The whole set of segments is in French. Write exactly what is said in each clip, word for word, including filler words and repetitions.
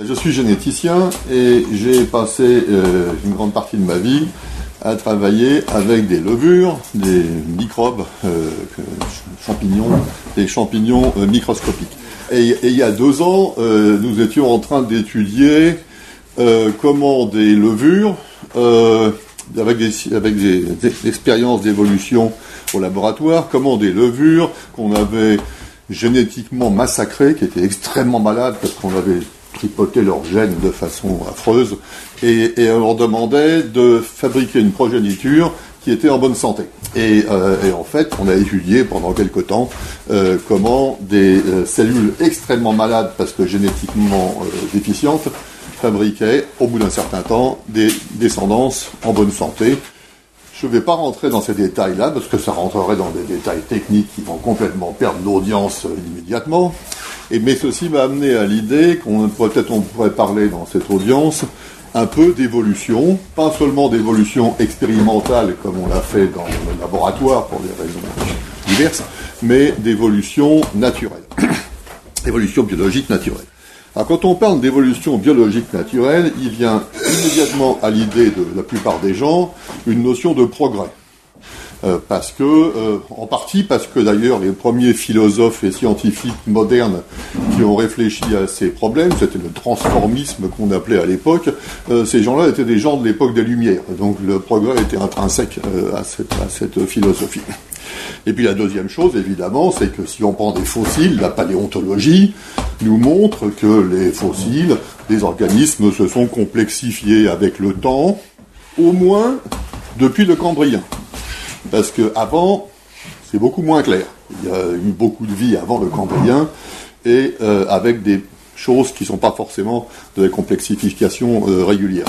Je suis généticien et j'ai passé euh, une grande partie de ma vie à travailler avec des levures, des microbes, euh, champignons, des champignons euh, microscopiques. Et, et il y a deux ans, euh, nous étions en train d'étudier euh, comment des levures, euh, avec, des, avec des, des expériences d'évolution au laboratoire, comment des levures qu'on avait génétiquement massacrées, qui étaient extrêmement malades parce qu'on avait tripoté leurs gènes de façon affreuse, et, et on leur demandait de fabriquer une progéniture qui était en bonne santé. Et, euh, et en fait, on a étudié pendant quelque temps euh, comment des euh, cellules extrêmement malades, parce que génétiquement euh, déficientes, fabriquaient, au bout d'un certain temps, des descendances en bonne santé. Je ne vais pas rentrer dans ces détails-là, parce que ça rentrerait dans des détails techniques qui vont complètement perdre l'audience euh, immédiatement. Et, mais ceci m'a amené à l'idée qu'on pourrait, peut-être on pourrait parler dans cette audience un peu d'évolution, pas seulement d'évolution expérimentale comme on l'a fait dans le laboratoire pour des raisons diverses, mais d'évolution naturelle, évolution biologique naturelle. Alors quand on parle d'évolution biologique naturelle, il vient immédiatement à l'idée de la plupart des gens une notion de progrès. Euh, parce que, euh, en partie parce que d'ailleurs les premiers philosophes et scientifiques modernes qui ont réfléchi à ces problèmes, c'était le transformisme qu'on appelait à l'époque, euh, ces gens-là étaient des gens de l'époque des Lumières, donc le progrès était intrinsèque euh, à, cette, à cette philosophie. Et puis la deuxième chose, évidemment, c'est que si on prend des fossiles, la paléontologie nous montre que les fossiles, les organismes se sont complexifiés avec le temps, au moins depuis le Cambrien. Parce qu'avant, c'est beaucoup moins clair. Il y a eu beaucoup de vie avant le Cambrien, et euh, avec des choses qui ne sont pas forcément de la complexification euh, régulière.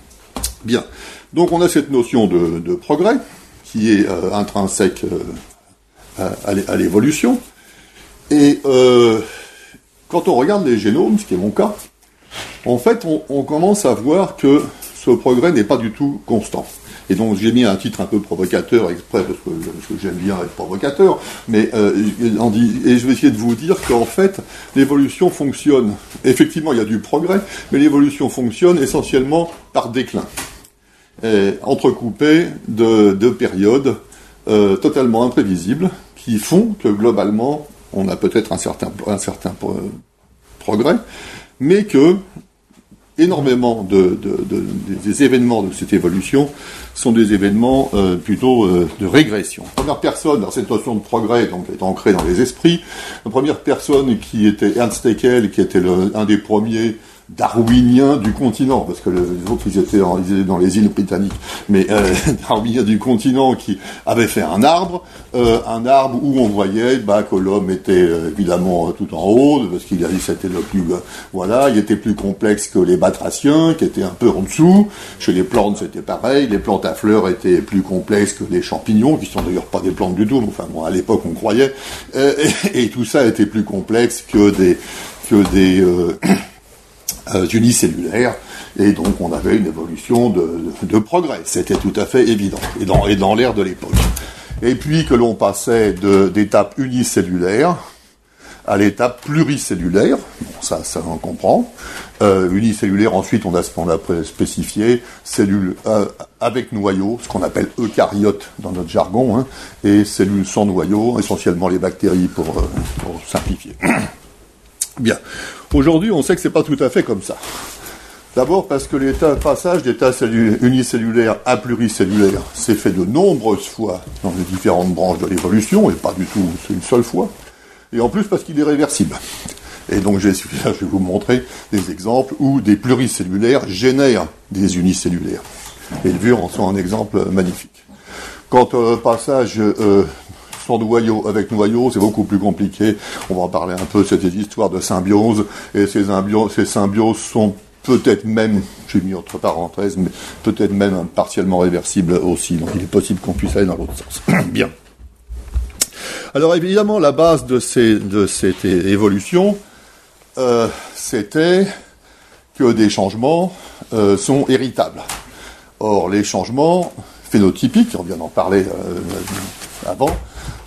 Bien. Donc on a cette notion de, de progrès, qui est euh, intrinsèque euh, à, à l'évolution. Et euh, quand on regarde les génomes, ce qui est mon cas, en fait, on, on commence à voir que ce progrès n'est pas du tout constant. Et donc j'ai mis un titre un peu provocateur exprès parce que, parce que j'aime bien être provocateur, mais euh, on dit, et je vais essayer de vous dire qu'en fait l'évolution fonctionne. Effectivement, il y a du progrès, mais l'évolution fonctionne essentiellement par déclin, et entrecoupé de, de périodes euh, totalement imprévisibles qui font que globalement on a peut-être un certain, un certain progrès, mais que énormément de, de, de, des événements de cette évolution sont des événements euh, plutôt euh, de régression. La première personne, dans cette notion de progrès, donc, est ancrée dans les esprits. La première personne qui était Ernst Haeckel, qui était le, un des premiers darwiniens du continent, parce que les autres ils étaient, en, ils étaient dans les îles britanniques, mais euh, darwiniens du continent qui avait fait un arbre, euh, un arbre où on voyait bah, que l'homme était euh, évidemment tout en haut, parce qu'il a dit c'était le plus, euh, voilà, il était plus complexe que les batraciens, qui étaient un peu en dessous. Chez les plantes c'était pareil, les plantes à fleurs étaient plus complexes que les champignons, qui sont d'ailleurs pas des plantes du tout, mais enfin bon, à l'époque on croyait, euh, et, et tout ça était plus complexe que des, que des euh, Euh, unicellulaires, et donc on avait une évolution de, de, de progrès, c'était tout à fait évident, et dans, et dans l'ère de l'époque. Et puis que l'on passait de, d'étape unicellulaire à l'étape pluricellulaire, bon, ça, ça on comprend, euh, unicellulaire, ensuite on a, on a spécifié cellules euh, avec noyau, ce qu'on appelle eucaryotes dans notre jargon, hein, et cellules sans noyau, essentiellement les bactéries pour, euh, pour simplifier. Bien. Aujourd'hui, on sait que c'est pas tout à fait comme ça. D'abord parce que l'état passage d'état unicellulaire à pluricellulaire s'est fait de nombreuses fois dans les différentes branches de l'évolution, et pas du tout une seule fois. Et en plus parce qu'il est réversible. Et donc je vais, je vais vous montrer des exemples où des pluricellulaires génèrent des unicellulaires. Et les levures en sont un exemple magnifique. Quant au passage euh, sans noyau avec noyau, c'est beaucoup plus compliqué. On va en parler un peu, c'est des histoires de symbiose, et ces, symbioses, ces symbioses sont peut-être même, j'ai mis entre parenthèses, mais peut-être même partiellement réversibles aussi. Donc il est possible qu'on puisse aller dans l'autre sens. Bien. Alors évidemment, la base de, ces, de cette évolution, euh, c'était que des changements euh, sont héritables. Or, les changements phénotypiques, on vient d'en parler euh, avant,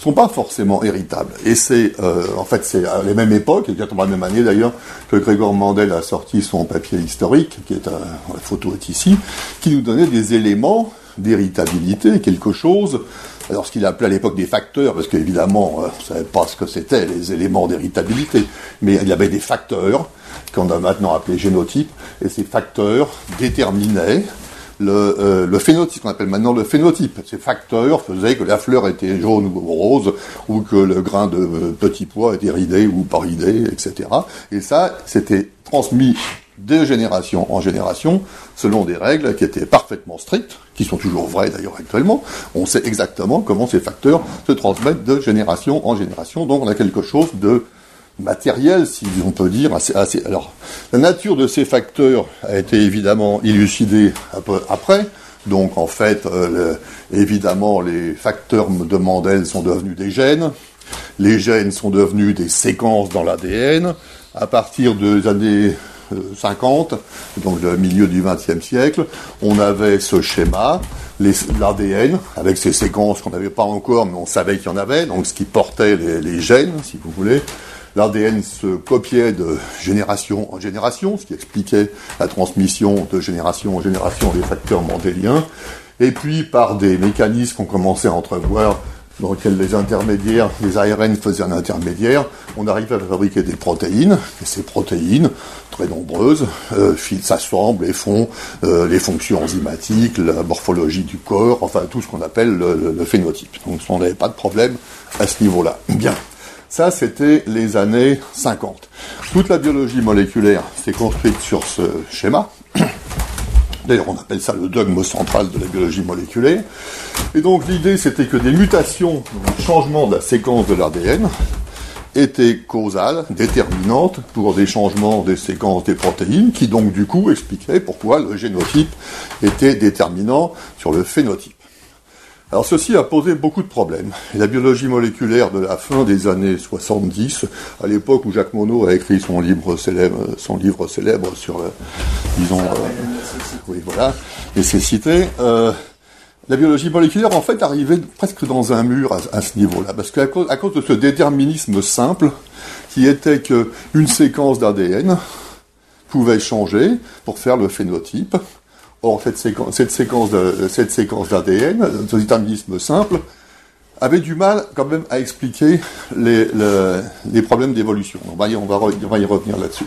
sont pas forcément héritables. Et c'est, euh, en fait, c'est à la même époque, exactement la même année d'ailleurs, que Gregor Mendel a sorti son papier historique, qui est, euh, la photo est ici, qui nous donnait des éléments d'héritabilité, quelque chose, alors ce qu'il appelait à l'époque des facteurs, parce qu'évidemment, euh, on ne savait pas ce que c'était, les éléments d'héritabilité, mais il y avait des facteurs, qu'on a maintenant appelés génotypes, et ces facteurs déterminaient Le, euh, le phénotype, qu'on appelle maintenant le phénotype. Ces facteurs faisaient que la fleur était jaune ou rose, ou que le grain de euh, petit pois était ridé ou pas ridé, et cetera. Et ça, c'était transmis de génération en génération, selon des règles qui étaient parfaitement strictes, qui sont toujours vraies d'ailleurs actuellement. On sait exactement comment ces facteurs se transmettent de génération en génération. Donc on a quelque chose de matériel, si on peut dire, assez, assez. Alors, la nature de ces facteurs a été évidemment élucidée un peu après. Donc, en fait, euh, le, évidemment, les facteurs de Mendel sont devenus des gènes. Les gènes sont devenus des séquences dans l'A D N. À partir des années euh, cinquante, donc le milieu du vingtième siècle, on avait ce schéma, l'A D N, avec ces séquences qu'on n'avait pas encore, mais on savait qu'il y en avait, donc ce qui portait les, les gènes, si vous voulez. L'A D N se copiait de génération en génération, ce qui expliquait la transmission de génération en génération des facteurs mendéliens. Et puis, par des mécanismes qu'on commençait à entrevoir, dans lesquels les intermédiaires, les A R N faisaient un intermédiaire, on arrivait à fabriquer des protéines. Et ces protéines, très nombreuses, euh, s'assemblent et font euh, les fonctions enzymatiques, la morphologie du corps, enfin tout ce qu'on appelle le, le, le phénotype. Donc, on n'avait pas de problème à ce niveau-là. Bien. Ça, c'était les années cinquante. Toute la biologie moléculaire s'est construite sur ce schéma. D'ailleurs, on appelle ça le dogme central de la biologie moléculaire. Et donc, l'idée, c'était que des mutations, un changement de la séquence de l'A D N, étaient causales, déterminantes pour des changements des séquences des protéines, qui donc, du coup, expliquaient pourquoi le génotype était déterminant sur le phénotype. Alors ceci a posé beaucoup de problèmes. Et la biologie moléculaire de la fin des années soixante-dix, à l'époque où Jacques Monod a écrit son livre célèbre, son livre célèbre sur, le, disons, euh, oui, voilà, nécessité, euh, la biologie moléculaire en fait arrivait presque dans un mur à, à ce niveau-là, parce qu'à cause, à cause de ce déterminisme simple, qui était qu'une séquence d'A D N pouvait changer pour faire le phénotype. Or, cette séquence, cette séquence, de, cette séquence d'A D N, ce déterminisme simple, avait du mal quand même à expliquer les, les, les problèmes d'évolution. On va y, on va, on va y revenir là-dessus.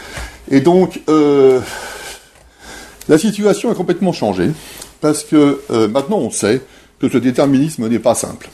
Et donc, euh, la situation a complètement changé, parce que euh, maintenant on sait que ce déterminisme n'est pas simple.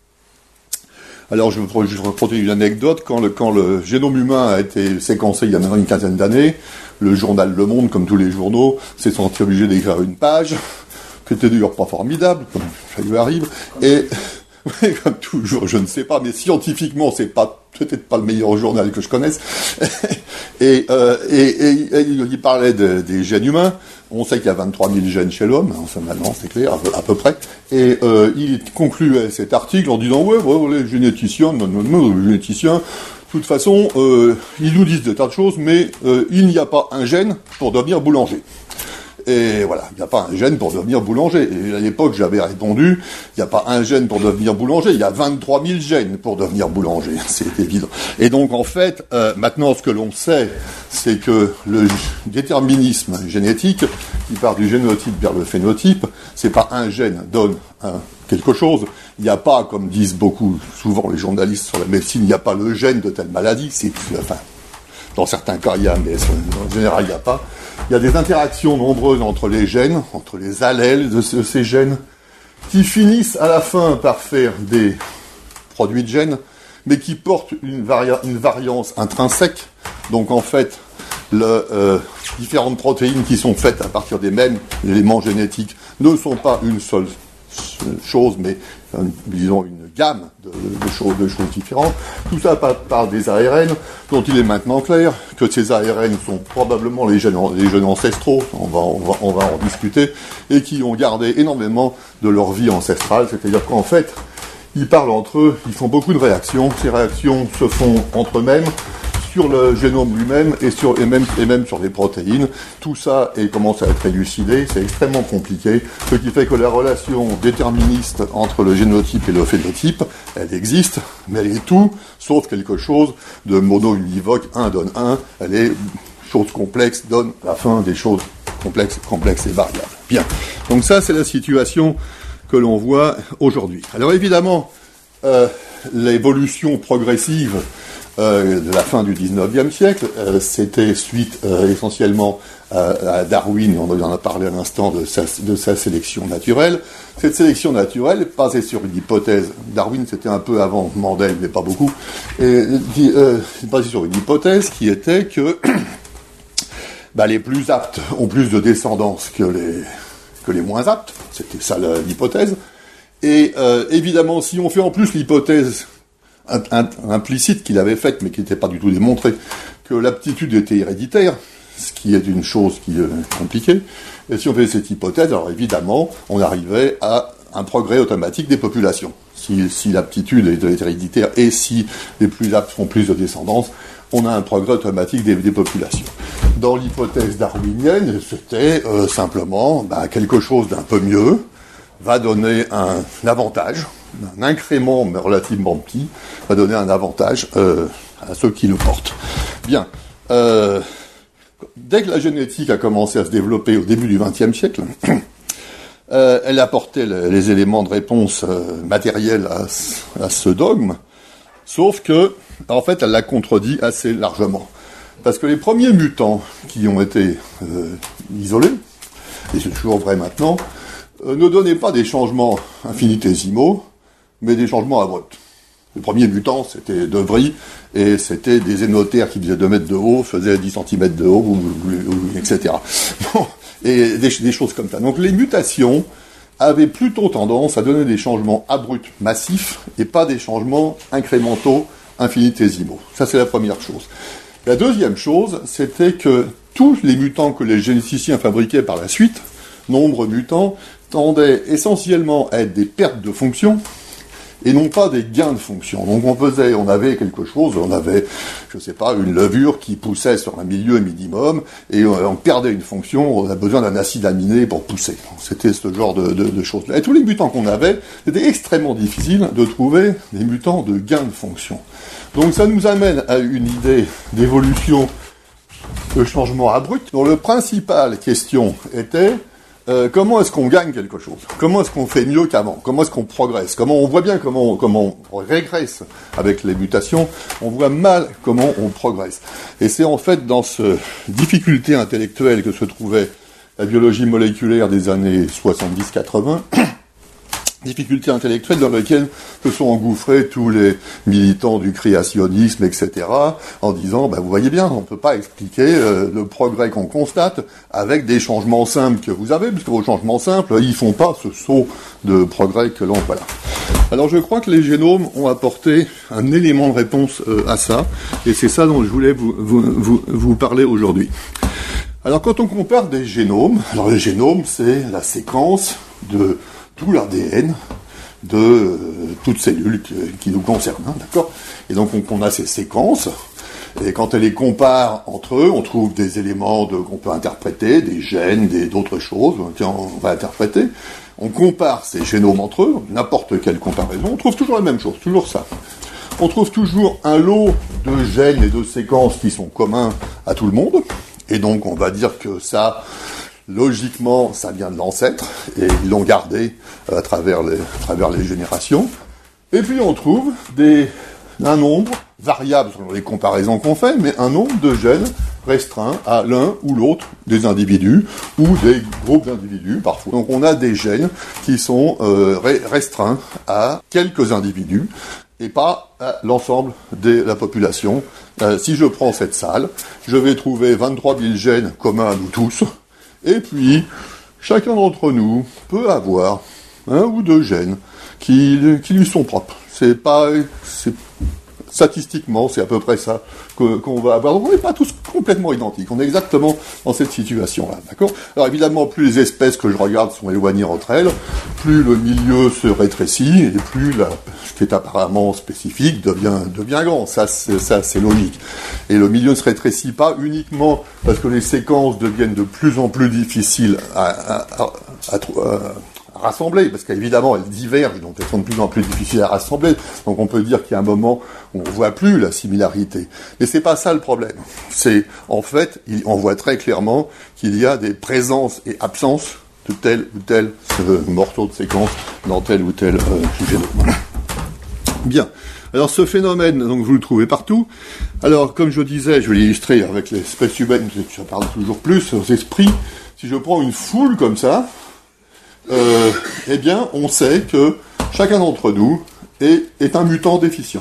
Alors, je vais juste reproduire une anecdote. Quand le, quand le génome humain a été séquencé il y a maintenant une quinzaine d'années, le journal Le Monde, comme tous les journaux, s'est senti obligé d'écrire une page, qui était d'ailleurs pas formidable, comme ça lui arrive, et, comme toujours, je ne sais pas, mais scientifiquement, c'est pas, peut-être pas le meilleur journal que je connaisse, et, euh, et, et, et il parlait de, des gènes humains. On sait qu'il y a vingt-trois mille gènes chez l'homme, enfin maintenant c'est clair, à peu, à peu près, et euh, il concluait cet article en disant « Ouais, ouais, les généticiens, non, non, non, les généticiens, de toute façon, euh, ils nous disent des tas de choses, mais euh, il n'y a pas un gène pour devenir boulanger. » Et voilà, il n'y a pas un gène pour devenir boulanger. Et à l'époque, j'avais répondu, il n'y a pas un gène pour devenir boulanger, il y a vingt-trois mille gènes pour devenir boulanger. C'est évident. Et donc, en fait, euh, maintenant, ce que l'on sait, c'est que le déterminisme génétique, qui part du génotype vers le phénotype, c'est pas un gène donne un, quelque chose. Il n'y a pas, comme disent beaucoup, souvent les journalistes sur la médecine, il n'y a pas le gène de telle maladie. C'est, enfin, dans certains cas, il y a, mais en général, il n'y a pas. Il y a des interactions nombreuses entre les gènes, entre les allèles de ces gènes, qui finissent à la fin par faire des produits de gènes, mais qui portent une, varia- une variance intrinsèque. Donc en fait, le, euh, différentes protéines qui sont faites à partir des mêmes éléments génétiques ne sont pas une seule chose, mais euh, disons une gamme de, de, choses, de choses différentes. Tout ça par, par des A R N, dont il est maintenant clair que ces A R N sont probablement les gènes, les gènes ancestraux, on va, on, va, on va en discuter, et qui ont gardé énormément de leur vie ancestrale, c'est-à-dire qu'en fait, ils parlent entre eux, ils font beaucoup de réactions, ces réactions se font entre eux-mêmes sur le génome lui-même et, sur, et, même, et même sur les protéines. Tout ça est, commence à être élucidé, c'est extrêmement compliqué, ce qui fait que la relation déterministe entre le génotype et le phénotype, elle existe, mais elle est tout, sauf quelque chose de mono-univoque, un donne un, elle est chose complexe, donne à la fin des choses complexes, complexes et variables. Bien, donc ça c'est la situation que l'on voit aujourd'hui. Alors évidemment, euh, l'évolution progressive euh, de la fin du dix-neuvième siècle, euh, c'était suite euh, essentiellement à, à Darwin, et on en a parlé à l'instant de sa, de sa sélection naturelle. Cette sélection naturelle, basée sur une hypothèse, Darwin c'était un peu avant Mendel, mais pas beaucoup, et, euh, basée sur une hypothèse qui était que bah, les plus aptes ont plus de descendance que les, que les moins aptes, c'était ça l'hypothèse. Et euh, évidemment, si on fait en plus l'hypothèse un, un, implicite qu'il avait faite, mais qui n'était pas du tout démontrée, que l'aptitude était héréditaire, ce qui est une chose qui est compliquée, et si on fait cette hypothèse, alors évidemment, on arrivait à un progrès automatique des populations. Si, si l'aptitude est héréditaire et si les plus aptes font plus de descendance, on a un progrès automatique des, des populations. Dans l'hypothèse darwinienne, c'était euh, simplement bah, quelque chose d'un peu mieux, va donner un, un avantage, un incrément mais relativement petit, va donner un avantage euh, à ceux qui le portent. Bien. Euh, dès que la génétique a commencé à se développer au début du vingtième siècle, euh, elle apportait les, les éléments de réponse euh, matériels à, à ce dogme, sauf que, en fait, elle l'a contredit assez largement. Parce que les premiers mutants qui ont été euh, isolés, et c'est toujours vrai maintenant, Euh, ne donnait pas des changements infinitésimaux, mais des changements abrupts. Le premier mutant, c'était De Vries, et c'était des zénotères qui faisaient deux mètres de haut, faisaient dix centimètres de haut, ou, ou, ou, et cetera. Bon, et des, des choses comme ça. Donc les mutations avaient plutôt tendance à donner des changements abrupts massifs, et pas des changements incrémentaux infinitésimaux. Ça, c'est la première chose. La deuxième chose, c'était que tous les mutants que les généticiens fabriquaient par la suite, nombre mutants, tendaient essentiellement à être des pertes de fonction et non pas des gains de fonction. Donc on faisait, on avait quelque chose, on avait, je sais pas, une levure qui poussait sur un milieu minimum et on perdait une fonction, on a besoin d'un acide aminé pour pousser. C'était ce genre de, de, de choses-là. Et tous les mutants qu'on avait, c'était extrêmement difficile de trouver des mutants de gain de fonction. Donc ça nous amène à une idée d'évolution de changement abrupt, dont le principal question était Euh, comment est-ce qu'on gagne quelque chose? Comment est-ce qu'on fait mieux qu'avant? Comment est-ce qu'on progresse? Comment on voit bien comment on, comment on régresse avec les mutations? On voit mal comment on progresse. Et c'est en fait dans cette difficulté intellectuelle que se trouvait la biologie moléculaire des années soixante-dix quatre-vingts, difficulté intellectuelle dans laquelle se sont engouffrés tous les militants du créationnisme, et cetera, en disant, ben, vous voyez bien, on ne peut pas expliquer euh, le progrès qu'on constate avec des changements simples que vous avez, puisque vos changements simples, ils font pas ce saut de progrès que l'on... Voilà. Alors je crois que les génomes ont apporté un élément de réponse euh, à ça, et c'est ça dont je voulais vous, vous, vous, vous parler aujourd'hui. Alors quand on compare des génomes, alors le génome, c'est la séquence de tout l'A D N de euh, toute cellule qui, qui nous concerne, hein, d'accord? Et donc on, on a ces séquences, et quand on les compare entre eux, on trouve des éléments de, qu'on peut interpréter, des gènes, des, d'autres choses, tiens, on va interpréter. On compare ces génomes entre eux, n'importe quelle comparaison, on trouve toujours la même chose, toujours ça. On trouve toujours un lot de gènes et de séquences qui sont communs à tout le monde, et donc on va dire que ça... Logiquement, ça vient de l'ancêtre, et ils l'ont gardé à travers les, à travers les générations. Et puis on trouve des, un nombre variable selon les comparaisons qu'on fait, mais un nombre de gènes restreint à l'un ou l'autre des individus, ou des groupes d'individus parfois. Donc on a des gènes qui sont euh, restreints à quelques individus, et pas à l'ensemble de la population. Euh, si je prends cette salle, je vais trouver vingt-trois mille gènes communs à nous tous, et puis, chacun d'entre nous peut avoir un ou deux gènes qui, qui lui sont propres. C'est pas, c'est, Statistiquement, c'est à peu près ça que, qu'on va avoir. Donc on n'est pas tous complètement identiques. On est exactement dans cette situation-là, d'accord ? Alors évidemment, plus les espèces que je regarde sont éloignées entre elles, plus le milieu se rétrécit et plus la, ce qui est apparemment spécifique devient, devient grand. Ça c'est, ça, c'est logique. Et le milieu ne se rétrécit pas uniquement parce que les séquences deviennent de plus en plus difficiles à, à, à, à, à rassembler, parce qu'évidemment elles divergent, donc elles sont de plus en plus difficiles à rassembler, donc on peut dire qu'il y a un moment où on voit plus la similarité. Mais c'est pas ça le problème. C'est, en fait, on voit très clairement qu'il y a des présences et absences de tel ou tel euh, morceau de séquence dans tel ou tel euh, génome. Bien. Alors ce phénomène, donc vous le trouvez partout. Alors, comme je disais, je vais l'illustrer avec l'espèce humaine, ça parle toujours plus aux esprits. Si je prends une foule comme ça, Euh, eh bien, on sait que chacun d'entre nous est, est un mutant déficient.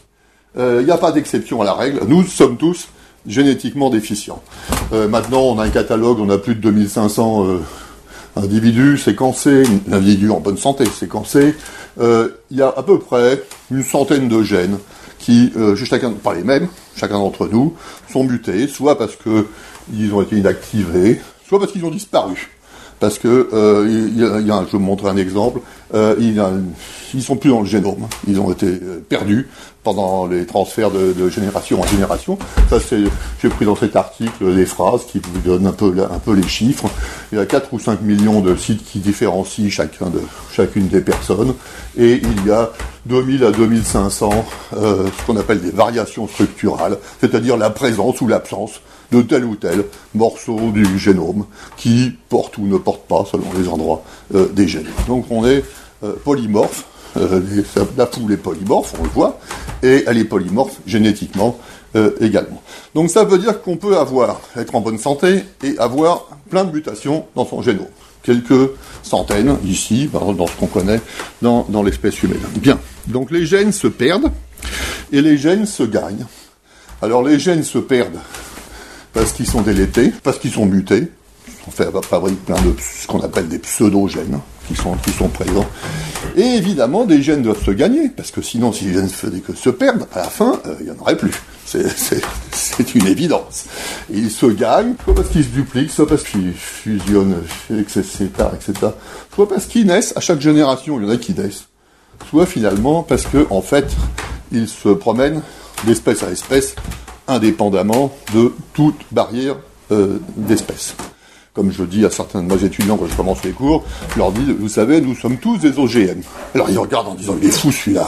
Il euh, n'y a pas d'exception à la règle. Nous sommes tous génétiquement déficients. Euh, maintenant, on a un catalogue, on a plus de deux mille cinq cents euh, individus séquencés, individus en bonne santé séquencés. Euh, il y a à peu près une centaine de gènes qui, euh, chacun, pas les mêmes, chacun d'entre nous, sont mutés, soit parce que ils ont été inactivés, soit parce qu'ils ont disparu. Parce que euh, il y a, il y a, je vais vous montrer un exemple. Euh, il y a, ils sont plus dans le génome. Ils ont été perdus pendant les transferts de, de génération en génération. Ça, c'est, j'ai pris dans cet article des phrases qui vous donnent un peu, un peu les chiffres. Il y a quatre ou cinq millions de sites qui différencient chacun de, chacune des personnes. Et il y a deux mille à deux mille cinq cents, euh, ce qu'on appelle des variations structurales, c'est-à-dire la présence ou l'absence de tel ou tel morceau du génome qui porte ou ne porte pas, selon les endroits, euh, des gènes. Donc on est euh, polymorphe, euh, les, la foule est polymorphe, on le voit, et elle est polymorphe génétiquement euh, également. Donc ça veut dire qu'on peut avoir, être en bonne santé et avoir plein de mutations dans son génome. Quelques centaines ici, dans ce qu'on connaît dans, dans l'espèce humaine. Bien, donc les gènes se perdent et les gènes se gagnent. Alors les gènes se perdent parce qu'ils sont délétés, parce qu'ils sont mutés. On fait fabrique plein de ce qu'on appelle des pseudo-gènes qui sont, qui sont présents. Et évidemment, des gènes doivent se gagner, parce que sinon, si les gènes ne faisaient que se perdre, à la fin, euh, il n'y en aurait plus. C'est, c'est, c'est une évidence. Et ils se gagnent, soit parce qu'ils se dupliquent, soit parce qu'ils fusionnent, et cetera, et cetera. Soit parce qu'ils naissent, à chaque génération, il y en a qui naissent. Soit finalement, parce que, en fait, ils se promènent d'espèce à espèce, indépendamment de toute barrière euh, d'espèce. Comme je dis à certains de mes étudiants quand je commence les cours, je leur dis, vous savez, nous sommes tous des O G M. Alors ils regardent en disant, il est fou celui-là.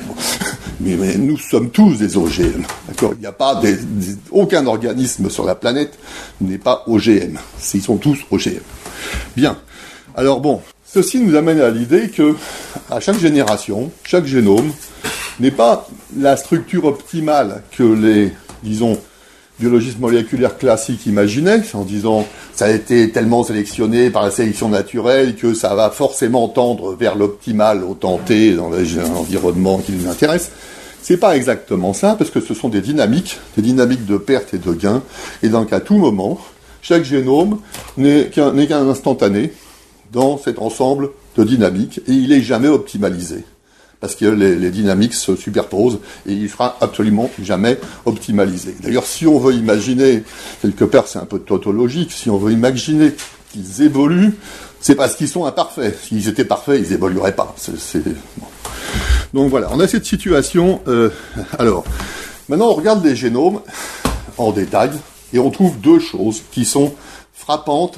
Mais, mais nous sommes tous des O G M. D'accord ? Il n'y a pas des, des, aucun organisme sur la planète n'est pas O G M. Ils sont tous O G M. Bien. Alors bon, ceci nous amène à l'idée que à chaque génération, chaque génome n'est pas la structure optimale que les, disons, biologistes moléculaires classiques imaginaient, en disant ça a été tellement sélectionné par la sélection naturelle que ça va forcément tendre vers l'optimal au temps T dans l'environnement qui nous intéresse. C'est pas exactement ça, parce que ce sont des dynamiques, des dynamiques de perte et de gain, et donc à tout moment, chaque génome n'est qu'un, n'est qu'un instantané dans cet ensemble de dynamiques, et il est jamais optimalisé. Parce que les, les dynamiques se superposent et il sera absolument jamais optimalisé. D'ailleurs, si on veut imaginer, quelque part c'est un peu tautologique, si on veut imaginer qu'ils évoluent, c'est parce qu'ils sont imparfaits. S'ils étaient parfaits, ils évolueraient pas. C'est, c'est... Bon. Donc voilà, on a cette situation. Euh, alors, maintenant on regarde les génomes en détail et on trouve deux choses qui sont frappantes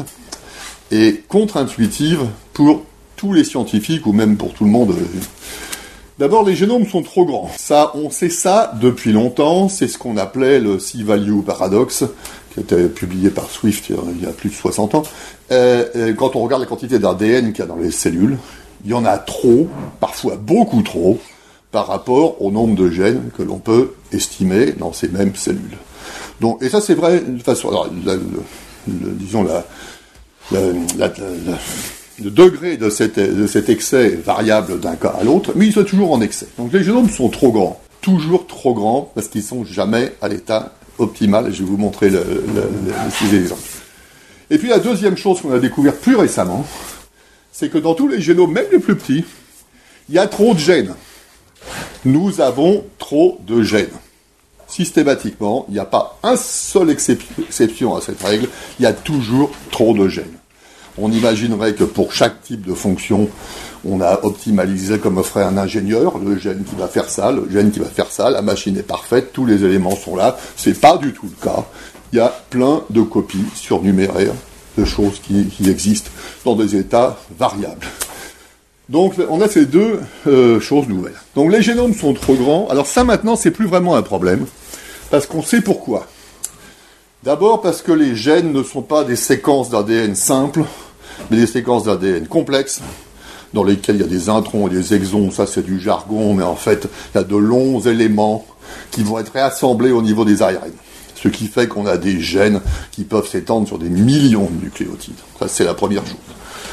et contre-intuitives pour tous les scientifiques ou même pour tout le monde. D'abord, les génomes sont trop grands. Ça, on sait ça depuis longtemps. C'est ce qu'on appelait le C-value paradoxe, qui a été publié par Swift il y a plus de soixante ans. Euh, quand on regarde la quantité d'A D N qu'il y a dans les cellules, il y en a trop, parfois beaucoup trop, par rapport au nombre de gènes que l'on peut estimer dans ces mêmes cellules. Donc, et ça, c'est vrai de façon, alors, la, le, le, disons la, la, la, la le degré de, cette, de cet excès est variable d'un cas à l'autre, mais ils sont toujours en excès. Donc les génomes sont trop grands, toujours trop grands, parce qu'ils sont jamais à l'état optimal. Je vais vous montrer le, le, le, les exemples. Et puis la deuxième chose qu'on a découvert plus récemment, c'est que dans tous les génomes, même les plus petits, il y a trop de gènes. Nous avons trop de gènes. Systématiquement, il n'y a pas un seul exception à cette règle, il y a toujours trop de gènes. On imaginerait que pour chaque type de fonction, on a optimalisé comme ferait un ingénieur, le gène qui va faire ça, le gène qui va faire ça, la machine est parfaite, tous les éléments sont là. C'est pas du tout le cas. Il y a plein de copies surnuméraires de choses qui, qui existent dans des états variables. Donc on a ces deux euh, choses nouvelles. Donc les génomes sont trop grands. Alors ça maintenant, c'est plus vraiment un problème, parce qu'on sait pourquoi. D'abord parce que les gènes ne sont pas des séquences d'A D N simples, mais des séquences d'A D N complexes, dans lesquelles il y a des introns et des exons, ça c'est du jargon, mais en fait, il y a de longs éléments qui vont être réassemblés au niveau des A R N. Ce qui fait qu'on a des gènes qui peuvent s'étendre sur des millions de nucléotides. Ça, c'est la première chose.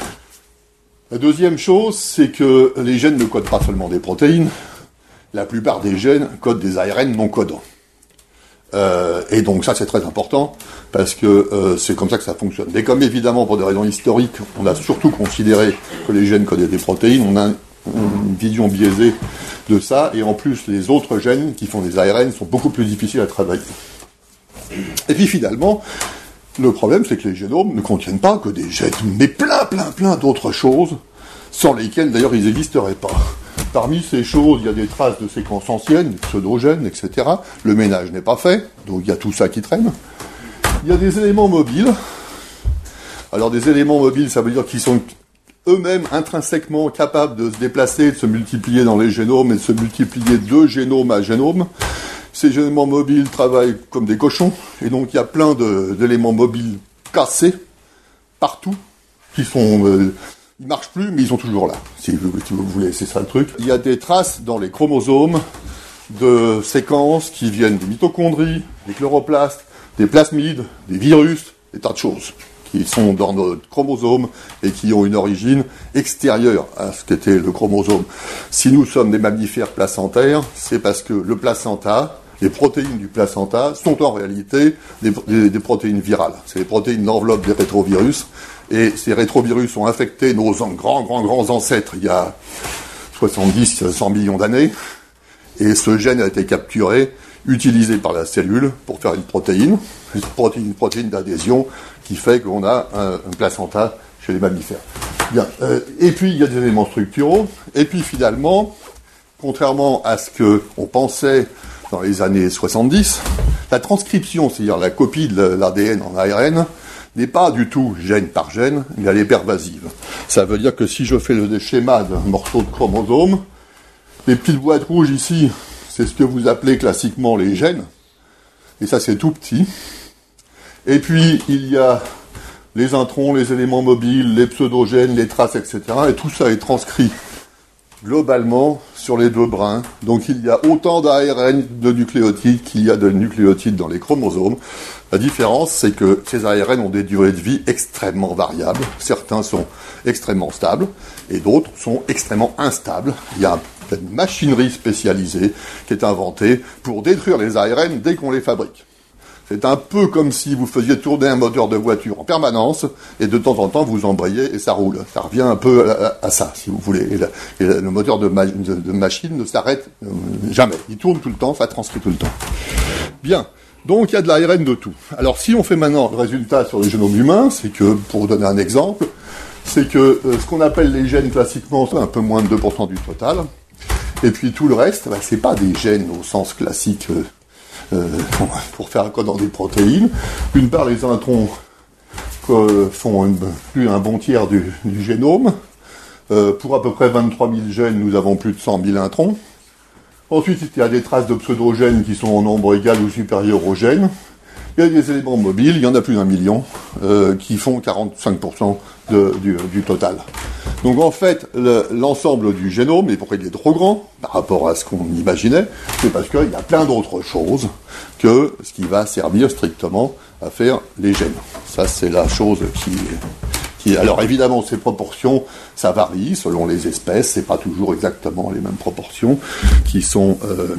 La deuxième chose, c'est que les gènes ne codent pas seulement des protéines. La plupart des gènes codent des A R N non codants. Euh, et donc ça, c'est très important, parce que euh, c'est comme ça que ça fonctionne. Mais comme évidemment, pour des raisons historiques, on a surtout considéré que les gènes codaient des protéines, on a une vision biaisée de ça, et en plus, les autres gènes qui font des A R N sont beaucoup plus difficiles à travailler. Et puis finalement, le problème, c'est que les génomes ne contiennent pas que des gènes, mais plein, plein, plein d'autres choses, sans lesquelles, d'ailleurs, ils n'existeraient pas. Parmi ces choses, il y a des traces de séquences anciennes, des pseudogènes, et cetera. Le ménage n'est pas fait, donc il y a tout ça qui traîne. Il y a des éléments mobiles. Alors des éléments mobiles, ça veut dire qu'ils sont eux-mêmes intrinsèquement capables de se déplacer, de se multiplier dans les génomes et de se multiplier de génome à génome. Ces éléments mobiles travaillent comme des cochons, et donc il y a plein de, d'éléments mobiles cassés, partout, qui sont... Euh, ils marchent plus, mais ils sont toujours là, si vous, si vous voulez, c'est ça le truc. Il y a des traces dans les chromosomes de séquences qui viennent des mitochondries, des chloroplastes, des plasmides, des virus, des tas de choses qui sont dans notre chromosome et qui ont une origine extérieure à ce qu'était le chromosome. Si nous sommes des mammifères placentaires, c'est parce que le placenta, les protéines du placenta sont en réalité des, des, des protéines virales. C'est les protéines d'enveloppe des rétrovirus. Et ces rétrovirus ont infecté nos grands, grands, grands ancêtres il y a soixante-dix à cent millions d'années. Et ce gène a été capturé, utilisé par la cellule pour faire une protéine, une protéine, une protéine d'adhésion qui fait qu'on a un, un placenta chez les mammifères. Bien. Euh, et puis, il y a des éléments structuraux. Et puis, finalement, contrairement à ce qu'on pensait dans les années soixante-dix, la transcription, c'est-à-dire la copie de l'A D N en A R N, n'est pas du tout gène par gène, mais elle est pervasive. Ça veut dire que si je fais le schéma d'un morceau de chromosome, les petites boîtes rouges ici, c'est ce que vous appelez classiquement les gènes, et ça c'est tout petit. Et puis il y a les introns, les éléments mobiles, les pseudogènes, les traces, et cetera. Et tout ça est transcrit globalement sur les deux brins. Donc il y a autant d'A R N de nucléotides qu'il y a de nucléotides dans les chromosomes. La différence, c'est que ces A R N ont des durées de vie extrêmement variables. Certains sont extrêmement stables et d'autres sont extrêmement instables. Il y a une machinerie spécialisée qui est inventée pour détruire les A R N dès qu'on les fabrique. C'est un peu comme si vous faisiez tourner un moteur de voiture en permanence, et de temps en temps vous embrayez et ça roule. Ça revient un peu à, à ça, si vous voulez. Et, la, et le moteur de, ma, de, de machine ne s'arrête euh, jamais. Il tourne tout le temps, ça transcrit tout le temps. Bien. Donc il y a de l'A R N de tout. Alors si on fait maintenant le résultat sur le génome humain, c'est que, pour vous donner un exemple, c'est que euh, ce qu'on appelle les gènes classiquement, c'est un peu moins de deux pour cent du total. Et puis tout le reste, bah, c'est pas des gènes au sens classique... Euh, Euh, pour faire un code dans des protéines. D'une part, les introns euh, font une, plus un bon tiers du, du génome. Euh, pour à peu près vingt-trois mille gènes, nous avons plus de cent mille introns. Ensuite, il y a des traces de pseudogènes qui sont en nombre égal ou supérieur aux gènes. Il y a des éléments mobiles, il y en a plus d'un million, euh, qui font quarante-cinq pour cent de, du, du total. Donc en fait, le, l'ensemble du génome, et pourquoi il est trop grand par rapport à ce qu'on imaginait, c'est parce qu'il y a plein d'autres choses que ce qui va servir strictement à faire les gènes. Ça, c'est la chose qui... qui alors évidemment, ces proportions, ça varie selon les espèces, c'est pas toujours exactement les mêmes proportions qui sont, euh,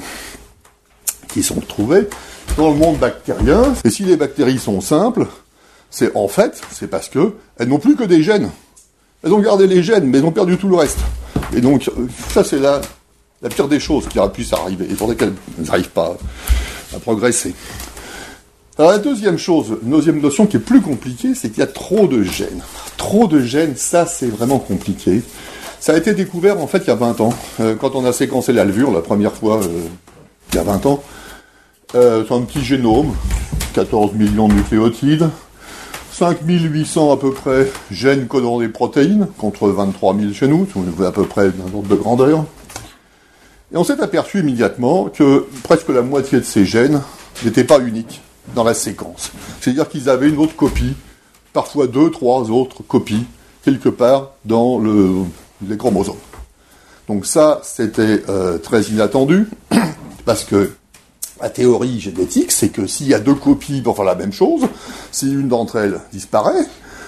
qui sont trouvées. Dans le monde bactérien, et si les bactéries sont simples, c'est en fait, c'est parce que elles n'ont plus que des gènes. Elles ont gardé les gènes, mais elles ont perdu tout le reste. Et donc, ça c'est la, la pire des choses qui aurait pu s'arriver, et pour lesquelles elles n'arrivent pas à progresser. Alors la deuxième chose, une deuxième notion qui est plus compliquée, c'est qu'il y a trop de gènes. Trop de gènes, ça c'est vraiment compliqué. Ça a été découvert en fait il y a vingt ans, euh, quand on a séquencé l'alvure la première fois, euh, il y a vingt ans. Euh, c'est un petit génome, quatorze millions de nucléotides, cinq mille huit cents à peu près gènes codant des protéines, contre vingt-trois mille chez nous, on est à peu près d'un ordre de grandeur. Et on s'est aperçu immédiatement que presque la moitié de ces gènes n'étaient pas uniques dans la séquence. C'est-à-dire qu'ils avaient une autre copie, parfois deux, trois autres copies, quelque part dans le, les chromosomes. Donc ça, c'était euh, très inattendu, parce que la théorie génétique, c'est que s'il y a deux copies pour faire la même chose, si une d'entre elles disparaît,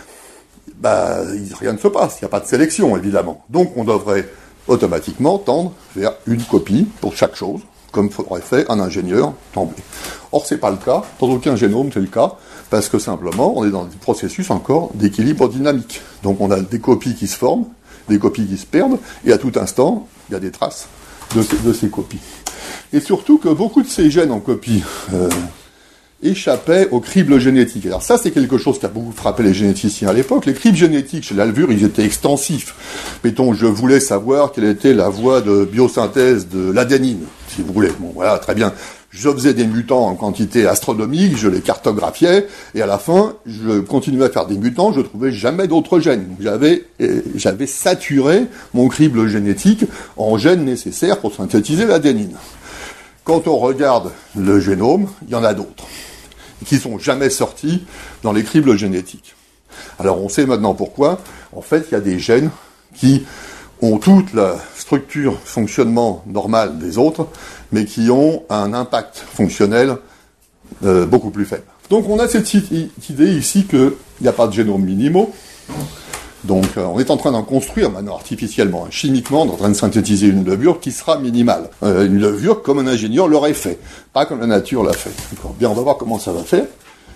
bah, rien ne se passe, il n'y a pas de sélection, évidemment. Donc on devrait automatiquement tendre vers une copie pour chaque chose, comme aurait fait un ingénieur d'emblée. Or, c'est pas le cas, dans aucun génome c'est le cas, parce que simplement, on est dans des processus encore d'équilibre dynamique. Donc on a des copies qui se forment, des copies qui se perdent, et à tout instant, il y a des traces de ces, de ces copies. Et surtout que beaucoup de ces gènes en copie euh, échappaient au crible génétique. Alors ça, c'est quelque chose qui a beaucoup frappé les généticiens à l'époque. Les cribles génétiques chez l'alvure, ils étaient extensifs. Mettons, je voulais savoir quelle était la voie de biosynthèse de l'adénine, si vous voulez. Bon, voilà, très bien. Je faisais des mutants en quantité astronomique, je les cartographiais, et à la fin, je continuais à faire des mutants, je ne trouvais jamais d'autres gènes. Donc j'avais, euh, j'avais saturé mon crible génétique en gènes nécessaires pour synthétiser l'adénine. Quand on regarde le génome, il y en a d'autres, qui ne sont jamais sortis dans les cribles génétiques. Alors on sait maintenant pourquoi. En fait, il y a des gènes qui ont toute la structure, fonctionnement normal des autres, mais qui ont un impact fonctionnel euh, beaucoup plus faible. Donc on a cette idée ici qu'il n'y a pas de génomes minimaux. Donc euh, on est en train d'en construire maintenant artificiellement, hein, chimiquement, on est en train de synthétiser une levure qui sera minimale. Euh, une levure comme un ingénieur l'aurait fait, pas comme la nature l'a fait. D'accord. Bien, on va voir comment ça va faire.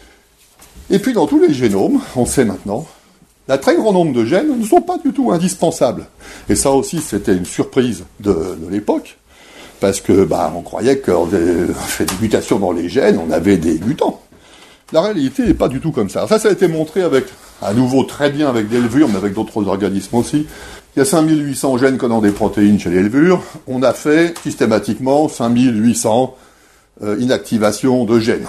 Et puis dans tous les génomes, on sait maintenant, un très grand nombre de gènes ne sont pas du tout indispensables. Et ça aussi, c'était une surprise de, de l'époque, parce que bah, on croyait qu'on fait des mutations dans les gènes, on avait des mutants. La réalité n'est pas du tout comme ça. Ça, ça a été montré avec, à nouveau très bien avec des levures, mais avec d'autres organismes aussi. Il y a cinq mille huit cents gènes codant des protéines chez les levures. On a fait systématiquement cinq mille huit cents euh, inactivations de gènes,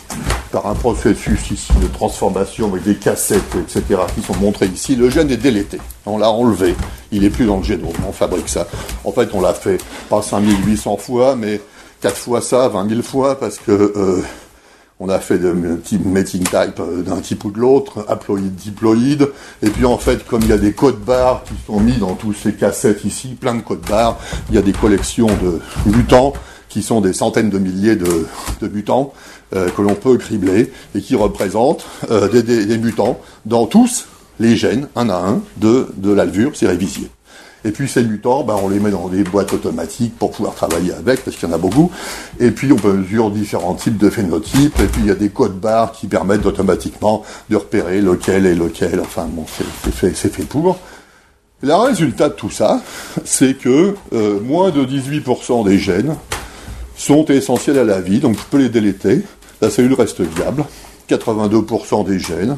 par un processus ici de transformation avec des cassettes, et cetera, qui sont montrés ici. Le gène est délété. On l'a enlevé. Il n'est plus dans le génome. On fabrique ça. En fait, on l'a fait pas cinq mille huit cents fois, mais quatre fois ça, vingt mille fois, parce que euh, on a fait de type mating type d'un type ou de l'autre, haploïde, diploïde, et puis en fait, comme il y a des codes barres qui sont mis dans tous ces cassettes ici, plein de codes barres, il y a des collections de mutants qui sont des centaines de milliers de, de mutants euh, que l'on peut cribler et qui représentent euh, des, des, des mutants dans tous les gènes, un à un, de, de l'alvure cérévisier. Et puis ces mutants, ben, on les met dans des boîtes automatiques pour pouvoir travailler avec, parce qu'il y en a beaucoup. Et puis on peut mesurer différents types de phénotypes, et puis il y a des codes barres qui permettent automatiquement de repérer lequel est lequel. Enfin bon, c'est, c'est, fait, c'est fait pour. Et le résultat de tout ça, c'est que euh, moins de dix-huit pour cent des gènes sont essentiels à la vie, donc je peux les déléter. La cellule reste viable. quatre-vingt-deux pour cent des gènes.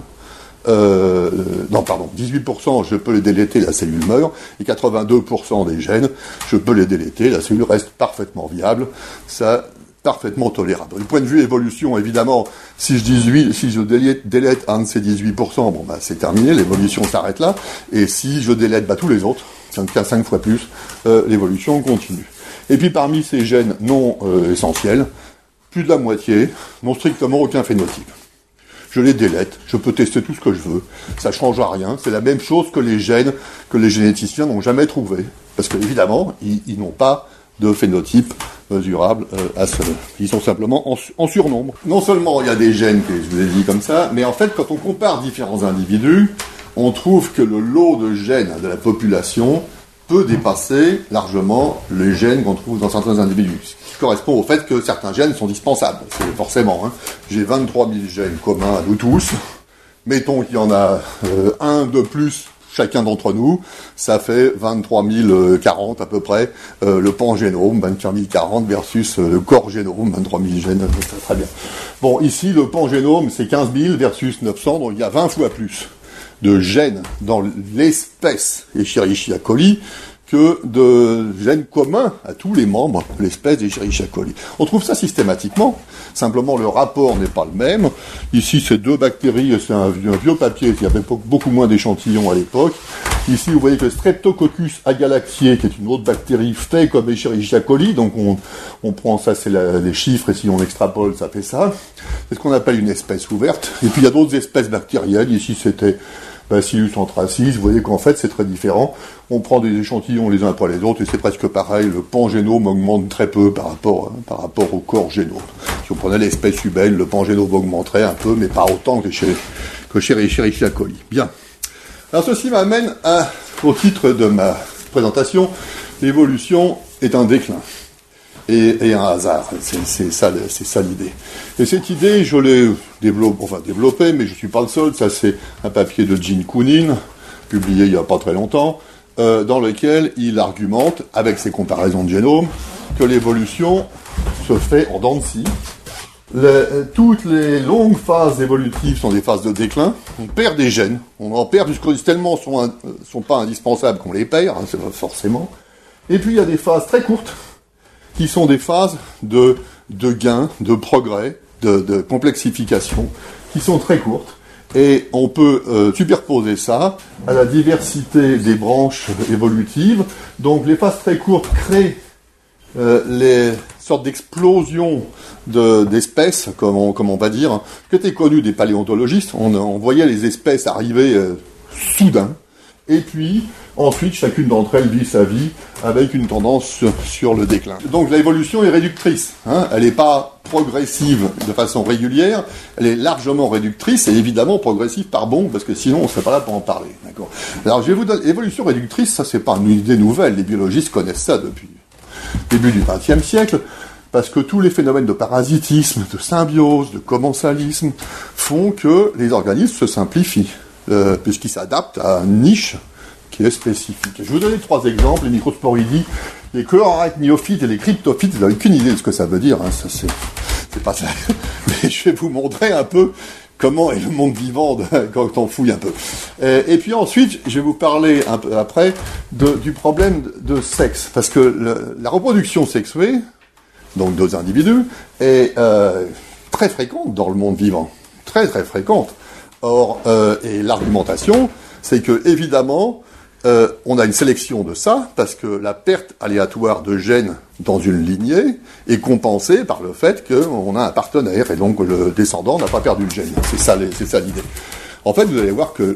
Euh, non, pardon, dix-huit pour cent, je peux les déléter, la cellule meurt, et quatre-vingt-deux pour cent des gènes, je peux les déléter, la cellule reste parfaitement viable, ça, parfaitement tolérable. Du point de vue évolution, évidemment, si je, dix-huit, si je délète, délète un de ces dix-huit pour cent, bon, bah, c'est terminé, l'évolution s'arrête là, et si je délète, bah, tous les autres, cinq fois plus, euh, l'évolution continue. Et puis, parmi ces gènes non euh, essentiels, plus de la moitié n'ont strictement aucun phénotype. Je les délète, je peux tester tout ce que je veux, ça ne change rien, c'est la même chose que les gènes que les généticiens n'ont jamais trouvés, parce qu'évidemment, ils, ils n'ont pas de phénotype mesurable euh, à ce... Ils sont simplement en, en surnombre. Non seulement il y a des gènes, que je vous ai dit comme ça, mais en fait, quand on compare différents individus, on trouve que le lot de gènes de la population peut dépasser largement les gènes qu'on trouve dans certains individus. Ce qui correspond au fait que certains gènes sont dispensables. C'est forcément, hein. J'ai vingt-trois mille gènes communs à nous tous. Mettons qu'il y en a euh, un de plus chacun d'entre nous, ça fait vingt-trois mille quarante à peu près, euh, le pangénome, vingt-quatre mille quarante versus euh, le corps génome, vingt-trois mille gènes, très, très bien. Bon, ici, le pangénome, c'est quinze mille versus neuf cents, donc il y a vingt fois plus de gènes dans l'espèce Escherichia coli que de gènes communs à tous les membres de l'espèce d'Escherichia coli. On trouve ça systématiquement, simplement le rapport n'est pas le même. Ici, c'est deux bactéries, c'est un, un vieux papier, il y avait beaucoup moins d'échantillons à l'époque. Ici, vous voyez que le Streptococcus agalactiae, qui est une autre bactérie, fait comme Escherichia coli, donc on, on prend ça, c'est la, les chiffres, et si on extrapole, ça fait ça. C'est ce qu'on appelle une espèce ouverte. Et puis il y a d'autres espèces bactérielles, ici c'était Bacillus anthracis, vous voyez qu'en fait c'est très différent. On prend des échantillons les uns après les autres et c'est presque pareil, le pangénome augmente très peu par rapport, hein, par rapport au corps génome. Si on prenait l'espèce humaine, le pangénome augmenterait un peu, mais pas autant que chez, que chez Escherichia coli. Bien. Alors ceci m'amène à, au titre de ma présentation, l'évolution est un déclin. Et, et un hasard, c'est, c'est ça, c'est ça l'idée. Et cette idée, je l'ai développée, enfin développée, mais je suis pas le seul. Ça, c'est un papier de Gene Koonin, publié il y a pas très longtemps, euh, dans lequel il argumente, avec ses comparaisons de génome, que l'évolution se fait en dents de scie. Le, toutes les longues phases évolutives sont des phases de déclin. On perd des gènes, on en perd puisque tellement sont, sont pas indispensables qu'on les perd, hein, c'est forcément. Et puis il y a des phases très courtes, qui sont des phases de, de gain, de progrès, de, de complexification, qui sont très courtes. Et on peut euh, superposer ça à la diversité des branches évolutives. Donc les phases très courtes créent euh, les sortes d'explosions de, d'espèces, comme on, comme on va dire, qui étaient connues des paléontologistes. On, on voyait les espèces arriver euh, soudain. Et puis, ensuite, chacune d'entre elles vit sa vie avec une tendance sur, sur le déclin. Donc l'évolution est réductrice. Hein, elle n'est pas progressive de façon régulière, elle est largement réductrice et évidemment progressive par bond, parce que sinon on ne serait pas là pour en parler. D'accord. Alors je vais vous donner, l'évolution réductrice, ça c'est pas une idée nouvelle, les biologistes connaissent ça depuis le début du vingtième siècle, parce que tous les phénomènes de parasitisme, de symbiose, de commensalisme font que les organismes se simplifient. Euh, puisqu'ils s'adaptent à une niche qui est spécifique. Je vais vous donner trois exemples, les microsporidies, les chlorarachniophytes et les cryptophytes, vous n'avez aucune idée de ce que ça veut dire, hein, ça c'est, c'est pas ça, mais je vais vous montrer un peu comment est le monde vivant de, quand on fouille un peu. Et, et puis ensuite, je vais vous parler un peu après de, du problème de, de sexe, parce que le, la reproduction sexuée, donc deux individus, est euh, très fréquente dans le monde vivant, très très fréquente. Or, euh, et l'argumentation, c'est que évidemment, euh, on a une sélection de ça, parce que la perte aléatoire de gènes dans une lignée est compensée par le fait qu'on a un partenaire, et donc le descendant n'a pas perdu le gène. C'est ça, c'est ça l'idée. En fait, vous allez voir que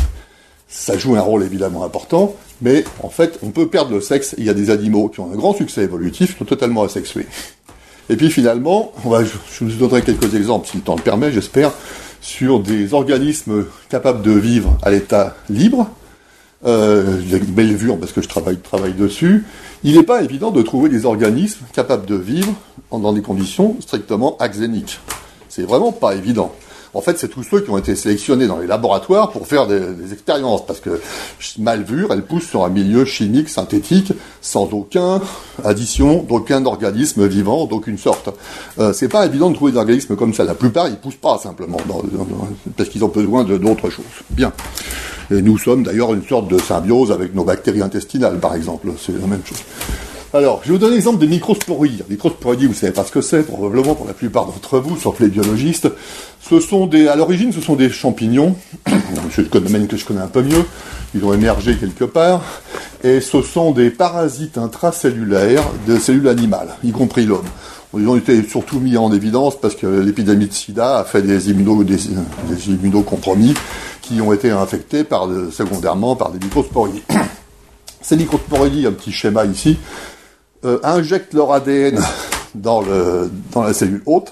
ça joue un rôle évidemment important, mais en fait, on peut perdre le sexe. Il y a des animaux qui ont un grand succès évolutif, qui sont totalement asexués. Et puis finalement, on va, je vous donnerai quelques exemples, si le temps le permet, j'espère, sur des organismes capables de vivre à l'état libre, euh, j'ai bien vu parce que je travaille, travaille dessus. Il n'est pas évident de trouver des organismes capables de vivre dans des conditions strictement axéniques. C'est vraiment pas évident. En fait, c'est tous ceux qui ont été sélectionnés dans les laboratoires pour faire des, des expériences, parce que Malvure, elle pousse sur un milieu chimique synthétique, sans aucune addition d'aucun organisme vivant, d'aucune sorte. Euh, c'est pas évident de trouver des organismes comme ça. La plupart, ils poussent pas simplement, dans, dans, parce qu'ils ont besoin de, d'autres choses. Bien. Et nous sommes d'ailleurs une sorte de symbiose avec nos bactéries intestinales, par exemple. C'est la même chose. Alors, je vais vous donner l'exemple des microsporidies. Les microsporidies, vous ne savez pas ce que c'est, probablement pour la plupart d'entre vous, sauf les biologistes. Ce sont des, à l'origine, ce sont des champignons. C'est le domaine que je connais un peu mieux. Ils ont émergé quelque part. Et ce sont des parasites intracellulaires de cellules animales, y compris l'homme. Ils ont été surtout mis en évidence parce que l'épidémie de sida a fait des, immuno, des, des immunocompromis qui ont été infectés par, secondairement par des microsporidies. Ces microsporidies, un petit schéma ici, euh, injectent leur A D N dans, le, dans la cellule hôte,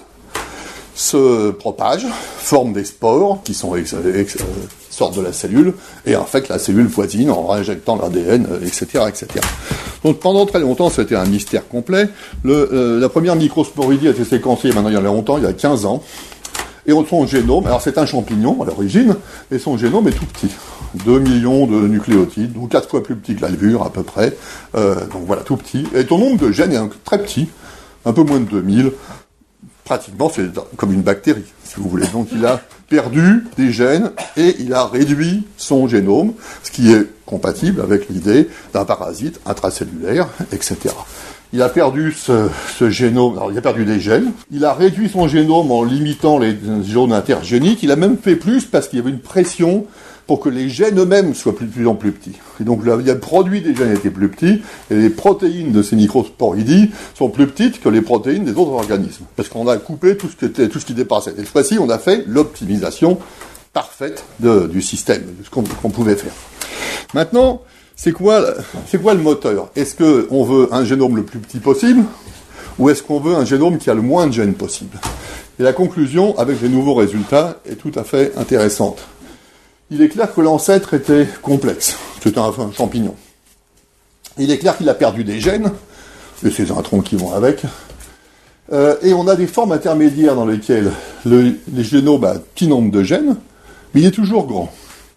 se propagent, forment des spores qui sont ex, ex, euh, sortent de la cellule et infectent la cellule voisine en injectant l'A D N, et cetera, et cetera. Donc pendant très longtemps, c'était un mystère complet. Le, euh, la première microsporidie a été séquencée, maintenant il y en a longtemps, il y a quinze ans. Et son génome, alors c'est un champignon à l'origine, et son génome est tout petit. deux millions de nucléotides, ou quatre fois plus petit que la levure à peu près. Euh, donc voilà, tout petit. Et ton nombre de gènes est très petit, un peu moins de deux mille. Pratiquement, c'est comme une bactérie, si vous voulez. Donc il a perdu des gènes et il a réduit son génome, ce qui est compatible avec l'idée d'un parasite intracellulaire, et cetera. Il a perdu ce, ce génome, alors il a perdu des gènes, il a réduit son génome en limitant les zones intergéniques, il a même fait plus parce qu'il y avait une pression pour que les gènes eux-mêmes soient de plus en plus petits. Et donc là, le produit des gènes était plus petit, et les protéines de ces microsporidies sont plus petites que les protéines des autres organismes. Parce qu'on a coupé tout ce qui était, tout ce qui dépassait. Et cette fois-ci, on a fait l'optimisation parfaite de, du système, de ce qu'on, qu'on pouvait faire. Maintenant, c'est quoi, c'est quoi le moteur? Est-ce qu'on veut un génome le plus petit possible, ou est-ce qu'on veut un génome qui a le moins de gènes possible? Et la conclusion, avec les nouveaux résultats, est tout à fait intéressante. Il est clair que l'ancêtre était complexe. C'était un, un champignon. Il est clair qu'il a perdu des gènes, et ces introns qui vont avec. Euh, et on a des formes intermédiaires dans lesquelles le, les génomes ont un petit nombre de gènes, mais il est toujours grand.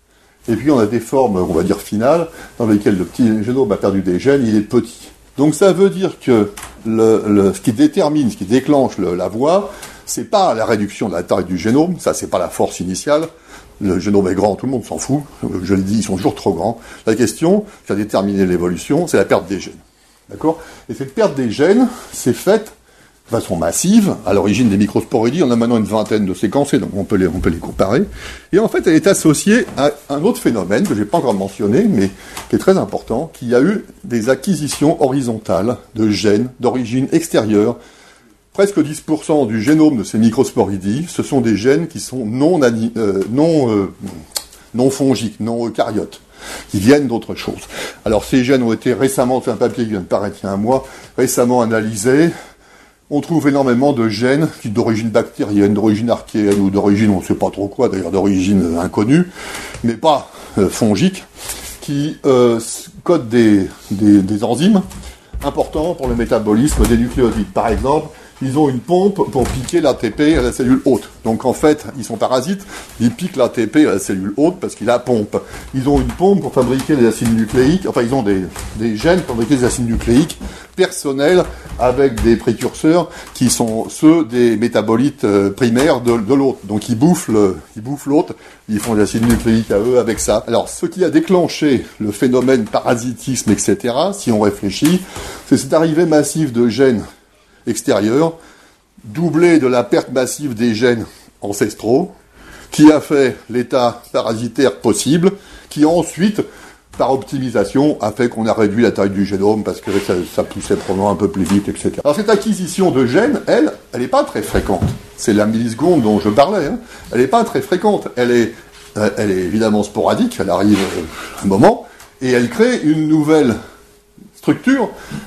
Et puis on a des formes, on va dire finales, dans lesquelles le petit génome a perdu des gènes, il est petit. Donc ça veut dire que le, le, ce qui détermine, ce qui déclenche le, la voie, c'est pas la réduction de la taille du génome, ça c'est pas la force initiale. Le génome est grand, tout le monde s'en fout. Je l'ai dit, ils sont toujours trop grands. La question qui a déterminé l'évolution, c'est la perte des gènes. D'accord ? Et cette perte des gènes s'est faite de façon massive. À l'origine des microsporidies, on a maintenant une vingtaine de séquencés, donc on peut les, on peut les comparer. Et en fait, elle est associée à un autre phénomène que je n'ai pas encore mentionné, mais qui est très important, qui a eu des acquisitions horizontales de gènes d'origine extérieure. Presque dix pour cent du génome de ces microsporidies, ce sont des gènes qui sont non, euh, non, euh, non fongiques, non eucaryotes, qui viennent d'autre chose. Alors ces gènes ont été récemment, c'est un papier qui vient de paraître il y a un mois, récemment analysés. On trouve énormément de gènes qui d'origine bactérienne, d'origine archéenne ou d'origine, on ne sait pas trop quoi, d'ailleurs d'origine inconnue, mais pas euh, fongique, qui euh, codent des, des, des enzymes importants pour le métabolisme des nucléotides. Par exemple, ils ont une pompe pour piquer l'A T P à la cellule hôte. Donc en fait, ils sont parasites, ils piquent l'A T P à la cellule hôte parce qu'ils la pompent. Ils ont une pompe pour fabriquer des acides nucléiques, enfin ils ont des, des gènes pour fabriquer des acides nucléiques personnels avec des précurseurs qui sont ceux des métabolites euh, primaires de, de l'hôte. Donc ils bouffent, le, ils bouffent l'hôte, ils font des acides nucléiques à eux avec ça. Alors ce qui a déclenché le phénomène parasitisme, et cetera, si on réfléchit, c'est cette arrivée massive de gènes extérieur, doublé de la perte massive des gènes ancestraux, qui a fait l'état parasitaire possible, qui ensuite, par optimisation, a fait qu'on a réduit la taille du génome parce que ça, ça poussait probablement un peu plus vite, et cetera. Alors cette acquisition de gènes, elle, elle n'est pas très fréquente. C'est la milliseconde dont je parlais. Hein. Elle n'est pas très fréquente. Elle est, euh, elle est évidemment sporadique, elle arrive euh, un moment, et elle crée une nouvelle structure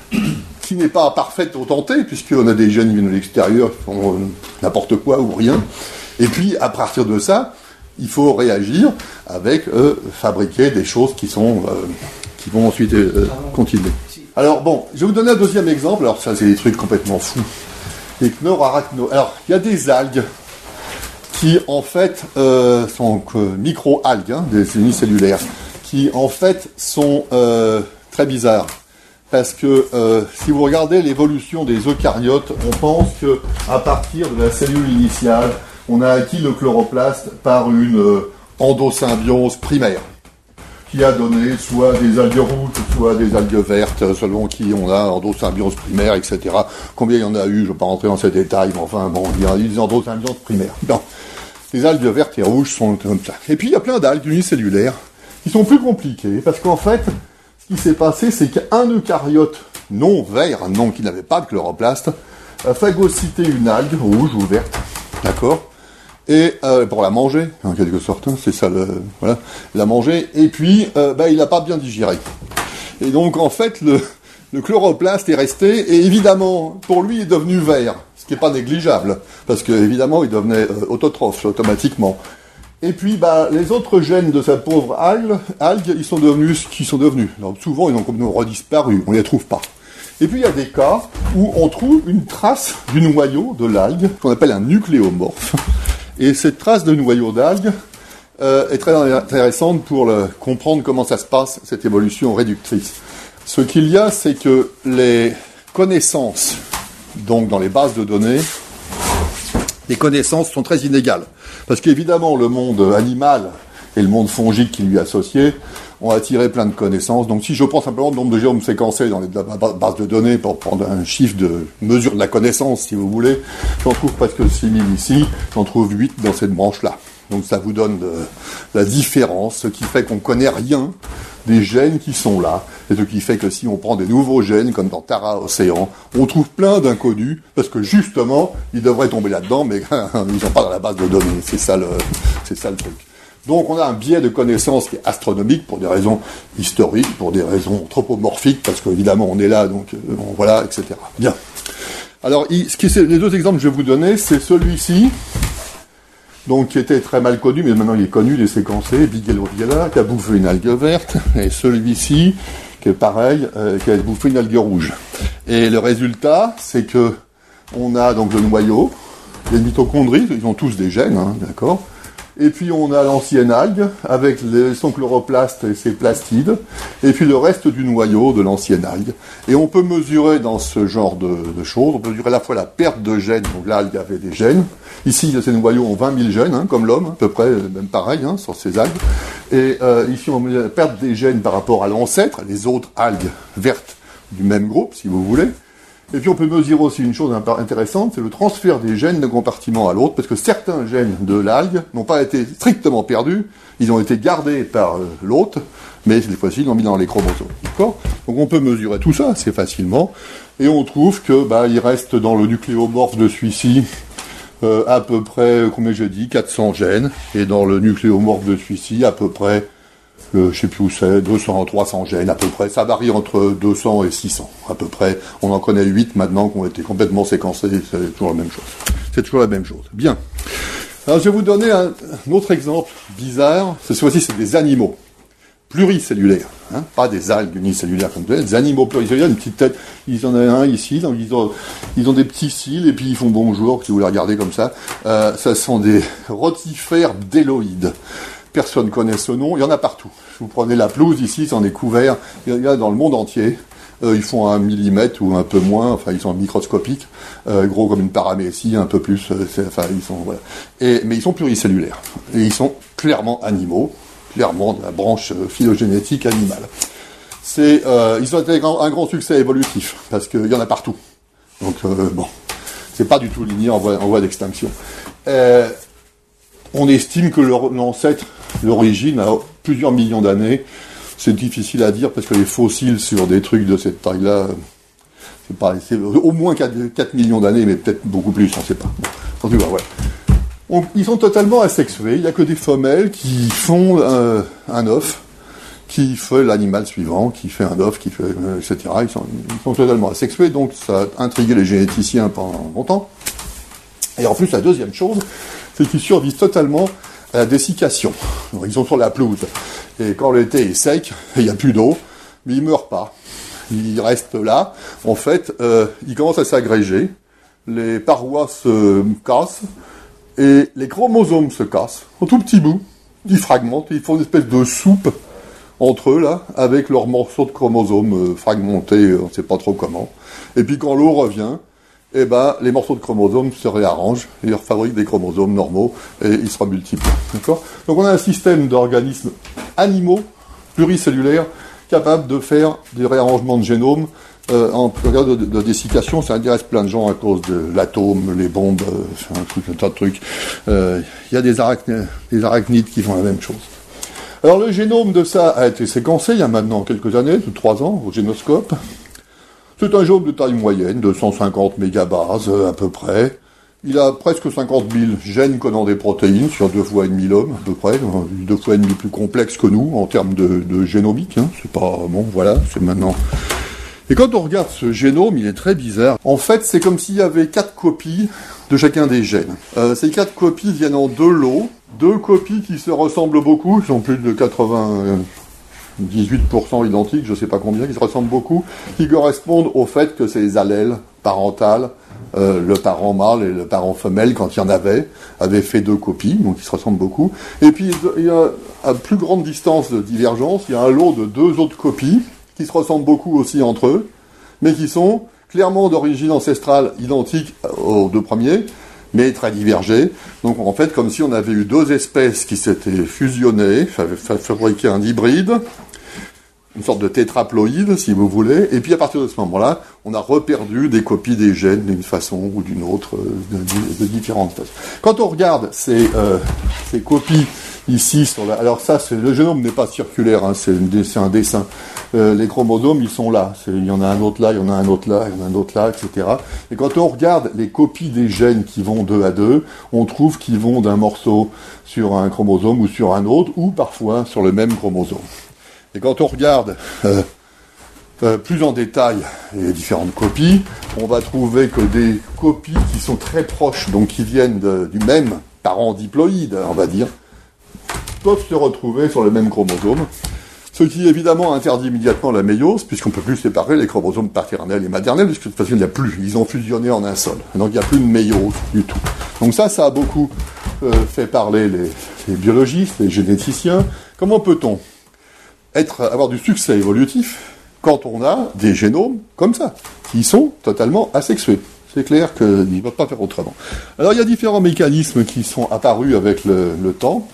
qui n'est pas parfaite au tenté, puisqu'on a des gènes qui viennent de l'extérieur, qui font euh, n'importe quoi ou rien. Et puis, à partir de ça, il faut réagir avec euh, fabriquer des choses qui sont euh, qui vont ensuite euh, continuer. Alors bon, je vais vous donner un deuxième exemple. Alors ça, c'est des trucs complètement fous. Les chlorarachno. Alors, il y a des algues qui, en fait, euh, sont euh, micro-algues, hein, des unicellulaires, qui, en fait, sont euh, très bizarres. Parce que euh, si vous regardez l'évolution des eucaryotes, on pense qu'à partir de la cellule initiale, on a acquis le chloroplaste par une euh, endosymbiose primaire, qui a donné soit des algues rouges, soit des algues vertes, selon qui on a endosymbiose primaire, et cetera. Combien il y en a eu, je ne vais pas rentrer dans ces détails, mais enfin, bon, il y a eu des endosymbioses primaires. Non. Les algues vertes et rouges sont comme ça. Et puis, il y a plein d'algues unicellulaires qui sont plus compliquées, parce qu'en fait, ce qui s'est passé, c'est qu'un eucaryote non vert, non qui n'avait pas de chloroplaste, a phagocyté une algue rouge ou verte, d'accord, et euh, pour la manger, en quelque sorte, hein, c'est ça, le, voilà, la manger, et puis euh, bah, il n'a pas bien digéré. Et donc en fait, le, le chloroplaste est resté, et évidemment, pour lui, il est devenu vert, ce qui n'est pas négligeable, parce qu'évidemment, il devenait euh, autotrophe automatiquement. Et puis, bah, les autres gènes de sa pauvre algue, algue ils sont devenus ce qu'ils sont devenus. Alors, souvent, ils ont comme nous redisparu, on ne les trouve pas. Et puis, il y a des cas où on trouve une trace du noyau de l'algue, qu'on appelle un nucléomorphe. Et cette trace de noyau d'algues euh, est très intéressante pour le, comprendre comment ça se passe, cette évolution réductrice. Ce qu'il y a, c'est que les connaissances, donc dans les bases de données, les connaissances sont très inégales. Parce qu'évidemment, le monde animal et le monde fongique qui lui est associé ont attiré plein de connaissances. Donc si je prends simplement le nombre de génomes séquencés dans les bases de données pour prendre un chiffre de mesure de la connaissance, si vous voulez, j'en trouve presque six mille ici, j'en trouve huit dans cette branche-là. Donc ça vous donne de, la différence, ce qui fait qu'on ne connaît rien des gènes qui sont là, et ce qui fait que si on prend des nouveaux gènes, comme dans Tara Océan, on trouve plein d'inconnus, parce que justement, ils devraient tomber là-dedans, mais ils ne sont pas dans la base de données. C'est ça le, c'est ça le truc. Donc on a un biais de connaissance qui est astronomique pour des raisons historiques, pour des raisons anthropomorphiques, parce qu'évidemment on est là, donc on, voilà, et cetera. Bien. Alors, il, ce qui, les deux exemples que je vais vous donner, c'est celui-ci, donc qui était très mal connu, mais maintenant il est connu, il est séquencé, Bighelorhiella, qui a bouffé une algue verte, et celui-ci, qui est pareil, euh, qui a bouffé une algue rouge. Et le résultat, c'est que on a donc le noyau, les mitochondries, ils ont tous des gènes, hein, d'accord. Et puis on a l'ancienne algue, avec les, son chloroplaste et ses plastides, et puis le reste du noyau de l'ancienne algue. Et on peut mesurer dans ce genre de, de choses, on peut mesurer à la fois la perte de gènes, donc l'algue avait des gènes. Ici, ces noyaux ont vingt mille gènes, hein, comme l'homme, à peu près, même pareil, hein, sur ces algues. Et euh, ici, on mesure la perte des gènes par rapport à l'ancêtre, les autres algues vertes du même groupe, si vous voulez. Et puis on peut mesurer aussi une chose intéressante, c'est le transfert des gènes d'un compartiment à l'autre, parce que certains gènes de l'algue n'ont pas été strictement perdus, ils ont été gardés par euh, l'hôte, mais cette fois-ci ils l'ont mis dans les chromosomes. D'accord ? Donc on peut mesurer tout ça assez facilement, et on trouve que bah, il reste dans le nucléomorphe de celui-ci euh, à peu près, combien j'ai dit, quatre cents gènes, et dans le nucléomorphe de celui-ci à peu près, Euh, je sais plus où c'est, deux cents, trois cents gènes à peu près. Ça varie entre deux cents et six cents à peu près. On en connaît huit maintenant qui ont été complètement séquencés. C'est toujours la même chose. C'est toujours la même chose. Bien. Alors je vais vous donner un, un autre exemple bizarre. Cette fois-ci, c'est des animaux pluricellulaires. Hein, pas des algues unicellulaires comme ça. Des animaux pluricellulaires, une petite tête. Ils en ont un ici. Donc ils, ont, ils ont des petits cils et puis ils font bonjour, si vous les regardez comme ça. Euh, ça sont des rotifères bdelloïdes. Personne ne connaît ce nom, il y en a partout. Vous prenez la pelouse ici, ça en est couvert, il y en a dans le monde entier. Euh, ils font un millimètre ou un peu moins, enfin ils sont microscopiques, euh, gros comme une paramécie, un peu plus, euh, c'est, enfin ils sont, voilà. Et, mais ils sont pluricellulaires. Et ils sont clairement animaux, clairement de la branche euh, phylogénétique animale. C'est, euh, ils ont été un grand, un grand succès évolutif, parce qu'il y en a partout. Donc euh, bon, c'est pas du tout linéaire en voie, en voie d'extinction. Euh, On estime que leur ancêtre, l'origine, a plusieurs millions d'années. C'est difficile à dire parce que les fossiles sur des trucs de cette taille-là, c'est pas, c'est au moins quatre millions d'années, mais peut-être beaucoup plus, on ne sait pas. En tout cas, ouais. On, ils sont totalement asexués. Il n'y a que des femelles qui font euh, un œuf, qui fait l'animal suivant, qui fait un œuf, qui fait, euh, et cetera. Ils sont, ils sont totalement asexués, donc ça a intrigué les généticiens pendant longtemps. Et en plus, la deuxième chose, c'est qu'ils survivent totalement à la dessiccation. Donc, ils sont sur la pelouse. Et quand l'été est sec, il n'y a plus d'eau, mais ils ne meurent pas. Ils restent là. En fait, euh, ils commencent à s'agréger. Les parois se cassent. Et les chromosomes se cassent. En tout petits bouts. Ils fragmentent. Ils font une espèce de soupe entre eux, là, avec leurs morceaux de chromosomes euh, fragmentés, on ne sait pas trop comment. Et puis quand l'eau revient, eh ben, les morceaux de chromosomes se réarrangent, et ils fabriquent des chromosomes normaux, et ils se remultiplient. D'accord ? Donc on a un système d'organismes animaux, pluricellulaires, capables de faire des réarrangements de génome euh, en période de, de, de dessiccation. Ça intéresse plein de gens à cause de l'atome, les bombes, euh, un, truc, un tas de trucs. Il euh, y a des, arachn- des arachnides qui font la même chose. Alors le génome de ça a été séquencé il y a maintenant quelques années, de trois ans, au Génoscope. C'est un génome de taille moyenne, de cent cinquante mégabases à peu près. Il a presque cinquante mille gènes codant des protéines, sur deux fois et demi l'homme à peu près, deux fois et demi plus complexe que nous en termes de, de génomique. Hein. C'est pas bon, voilà, c'est maintenant. Et quand on regarde ce génome, il est très bizarre. En fait, c'est comme s'il y avait quatre copies de chacun des gènes. Euh, ces quatre copies viennent en deux lots, deux copies qui se ressemblent beaucoup, qui sont plus de quatre-vingt-dix-huit pour cent identiques, je ne sais pas combien, qui se ressemblent beaucoup, qui correspondent au fait que c'est les allèles parentales euh, le parent mâle et le parent femelle, quand il y en avait, avaient fait deux copies, donc ils se ressemblent beaucoup. Et puis, il y a, à plus grande distance de divergence, il y a un lot de deux autres copies, qui se ressemblent beaucoup aussi entre eux, mais qui sont clairement d'origine ancestrale identique aux deux premiers, mais très divergées. Donc en fait, comme si on avait eu deux espèces qui s'étaient fusionnées, fabriqué un hybride, une sorte de tétraploïde, si vous voulez, et puis à partir de ce moment-là, on a reperdu des copies des gènes d'une façon ou d'une autre, de, de différentes façons. Quand on regarde ces, euh, ces copies ici, sur la, alors ça, c'est, le génome n'est pas circulaire, hein, c'est, une, c'est un dessin. Euh, les chromosomes, ils sont là. C'est, il y en a un autre là, il y en a un autre là, il y en a un autre là, et cetera. Et quand on regarde les copies des gènes qui vont deux à deux, on trouve qu'ils vont d'un morceau sur un chromosome ou sur un autre, ou parfois sur le même chromosome. Et quand on regarde euh, euh, plus en détail les différentes copies, on va trouver que des copies qui sont très proches, donc qui viennent de, du même parent diploïde, on va dire, peuvent se retrouver sur le même chromosome, ce qui évidemment interdit immédiatement la méiose, puisqu'on ne peut plus séparer les chromosomes paternels et maternels, puisque de toute façon il n'y a plus, ils ont fusionné en un seul, donc il n'y a plus de méiose du tout. Donc ça, ça a beaucoup euh, fait parler les, les biologistes, les généticiens. Comment peut-on être, avoir du succès évolutif quand on a des génomes comme ça, qui sont totalement asexués? C'est clair qu'ils ne peuvent pas faire autrement. Alors il y a différents mécanismes qui sont apparus avec le, le temps.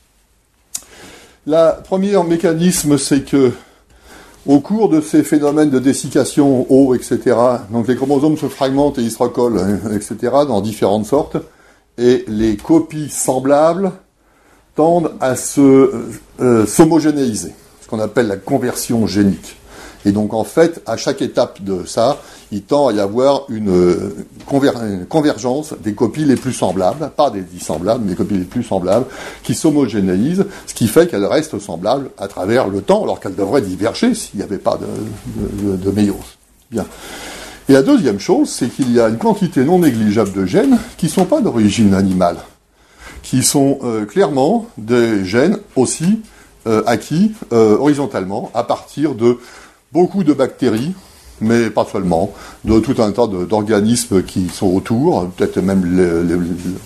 Le premier mécanisme, c'est que au cours de ces phénomènes de dessiccation eau, et cetera, donc les chromosomes se fragmentent et ils se recollent, et cetera, dans différentes sortes, et les copies semblables tendent à se euh, s'homogénéiser, ce qu'on appelle la conversion génique. Et donc, en fait, à chaque étape de ça, il tend à y avoir une, euh, conver- une convergence des copies les plus semblables, pas des dissemblables, mais des copies les plus semblables, qui s'homogénéisent, ce qui fait qu'elles restent semblables à travers le temps, alors qu'elles devraient diverger s'il n'y avait pas de, de, de méiose. Bien. Et la deuxième chose, c'est qu'il y a une quantité non négligeable de gènes qui ne sont pas d'origine animale, qui sont euh, clairement des gènes aussi euh, acquis euh, horizontalement à partir de beaucoup de bactéries, mais pas seulement, de tout un tas de, d'organismes qui sont autour, peut-être même les, les,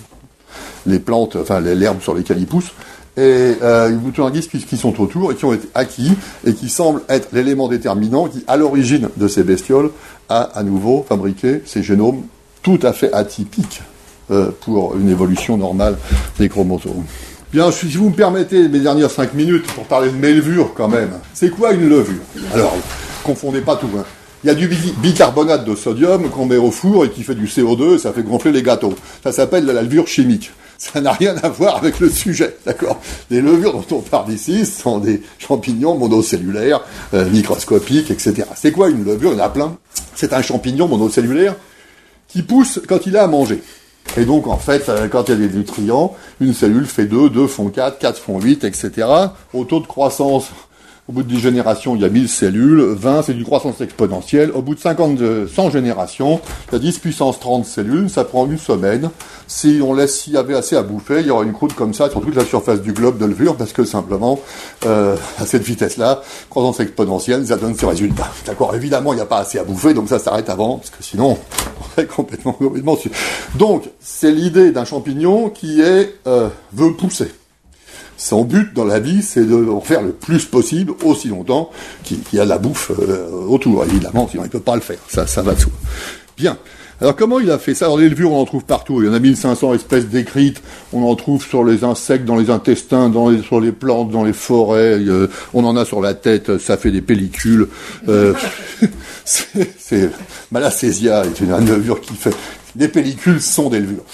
les plantes, enfin les, l'herbe sur lesquelles ils poussent, et euh, tout un organisme qui, qui sont autour et qui ont été acquis et qui semblent être l'élément déterminant qui, à l'origine de ces bestioles, a à nouveau fabriqué ces génomes tout à fait atypiques euh, pour une évolution normale des chromosomes. Bien, si vous me permettez mes dernières cinq minutes pour parler de mes levures quand même. C'est quoi une levure? Alors, confondez pas tout. Hein. Il y a du bicarbonate de sodium qu'on met au four et qui fait du C O deux et ça fait gonfler les gâteaux. Ça s'appelle de la levure chimique. Ça n'a rien à voir avec le sujet, d'accord? Les levures dont on parle ici sont des champignons monocellulaires, euh, microscopiques, et cetera. C'est quoi une levure? Il y en a plein. C'est un champignon monocellulaire qui pousse quand il a à manger. Et donc, en fait, quand il y a des nutriments, une cellule fait deux, deux font quatre, quatre font huit, et cetera. Au taux de croissance, au bout de dix générations, il y a mille cellules, vingt, c'est une croissance exponentielle. Au bout de cinquante, cent générations, il y a dix puissance trente cellules, ça prend une semaine. Si on laisse, s'il y avait assez à bouffer, il y aura une croûte comme ça sur toute la surface du globe de levure, parce que simplement, euh, à cette vitesse-là, croissance exponentielle, ça donne ce résultat. D'accord? Évidemment, il n'y a pas assez à bouffer, donc ça s'arrête avant, parce que sinon, on serait complètement, complètement sûr. Donc, c'est l'idée d'un champignon qui est, euh, veut pousser. Son but dans la vie, c'est de en faire le plus possible, aussi longtemps qu'il y a de la bouffe euh, autour. Évidemment, sinon il ne peut pas le faire. Ça, ça va de soi. Bien. Alors, comment il a fait ça? Alors, les levures, on en trouve partout. Il y en a mille cinq cents espèces décrites. On en trouve sur les insectes, dans les intestins, dans les, sur les plantes, dans les forêts. Euh, on en a sur la tête. Ça fait des pellicules. Euh, c'est, c'est, Malassezia est une, une levure qui fait... Les pellicules sont des levures,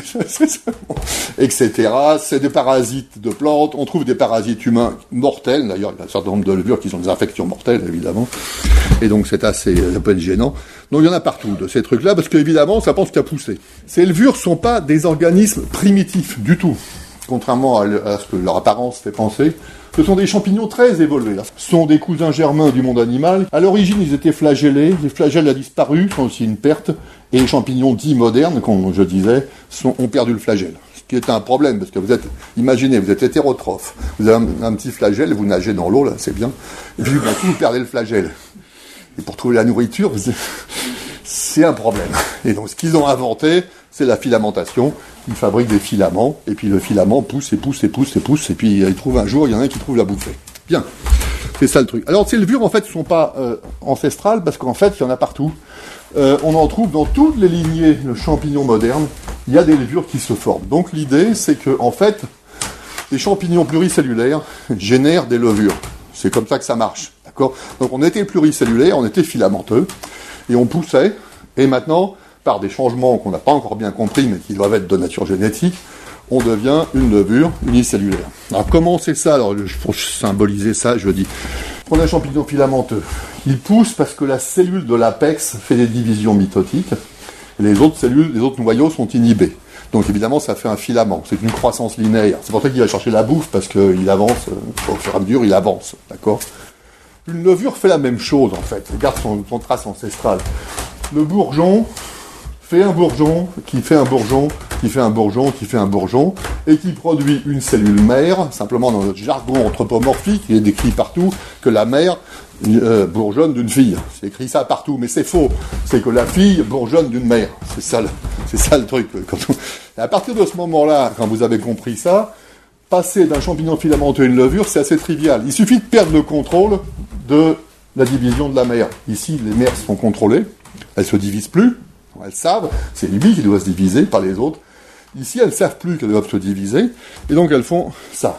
et cetera. C'est des parasites de plantes. On trouve des parasites humains mortels. D'ailleurs, il y a un certain nombre de levures qui ont des infections mortelles, évidemment. Et donc, c'est assez, un peu gênant. Donc, il y en a partout de ces trucs-là, parce qu'évidemment, ça pense qu'à pousser. Ces levures sont pas des organismes primitifs du tout, contrairement à, à ce que leur apparence fait penser. Ce sont des champignons très évolués. Ce sont des cousins germains du monde animal. À l'origine, ils étaient flagellés. Les flagelles ont disparu, sont aussi une perte. Et les champignons dits modernes, comme je disais, sont, ont perdu le flagelle. Ce qui est un problème, parce que vous êtes, imaginez, vous êtes hétérotrophe. Vous avez un, un petit flagelle, vous nagez dans l'eau, là, c'est bien. Et puis, ben, vous perdez le flagelle. Et pour trouver la nourriture, vous, c'est un problème. Et donc, ce qu'ils ont inventé, c'est la filamentation. Ils fabriquent des filaments, et puis le filament pousse et pousse et pousse et pousse, et puis ils trouvent un jour, il y en a un qui trouve la bouffée. Bien. C'est ça le truc. Alors, ces levures, en fait, ne sont pas euh, ancestrales, parce qu'en fait, il y en a partout. Euh, on en trouve dans toutes les lignées de champignons modernes. Il y a des levures qui se forment. Donc, l'idée, c'est que, en fait, les champignons pluricellulaires génèrent des levures. C'est comme ça que ça marche. D'accord ? Donc, on était pluricellulaire, on était filamenteux, et on poussait, et maintenant, par des changements qu'on n'a pas encore bien compris, mais qui doivent être de nature génétique, on devient une levure unicellulaire. Alors, comment c'est ça ? Alors, pour symboliser ça, je dis, prenez un champignon filamenteux. Il pousse parce que la cellule de l'apex fait des divisions mitotiques, et les autres cellules, les autres noyaux sont inhibés. Donc, évidemment, ça fait un filament. C'est une croissance linéaire. C'est pour ça qu'il va chercher la bouffe, parce qu'il avance, au fur et à mesure, il avance. D'accord ? Une levure fait la même chose, en fait. Regarde son, son trace ancestrale. Le bourgeon fait un bourgeon, qui fait un bourgeon, qui fait un bourgeon, qui fait un bourgeon, et qui produit une cellule mère, simplement dans notre jargon anthropomorphique, il est décrit partout que la mère euh, bourgeonne d'une fille. C'est écrit ça partout, mais c'est faux. C'est que la fille bourgeonne d'une mère. C'est ça le, c'est ça le truc. Quand on... Et à partir de ce moment-là, quand vous avez compris ça, passer d'un champignon filamenteux à une levure, c'est assez trivial. Il suffit de perdre le contrôle de la division de la mère. Ici, les mères sont contrôlées, elles se divisent plus. Elles savent, c'est lui qui doit se diviser, pas les autres. Ici, elles ne savent plus qu'elles doivent se diviser, et donc elles font ça.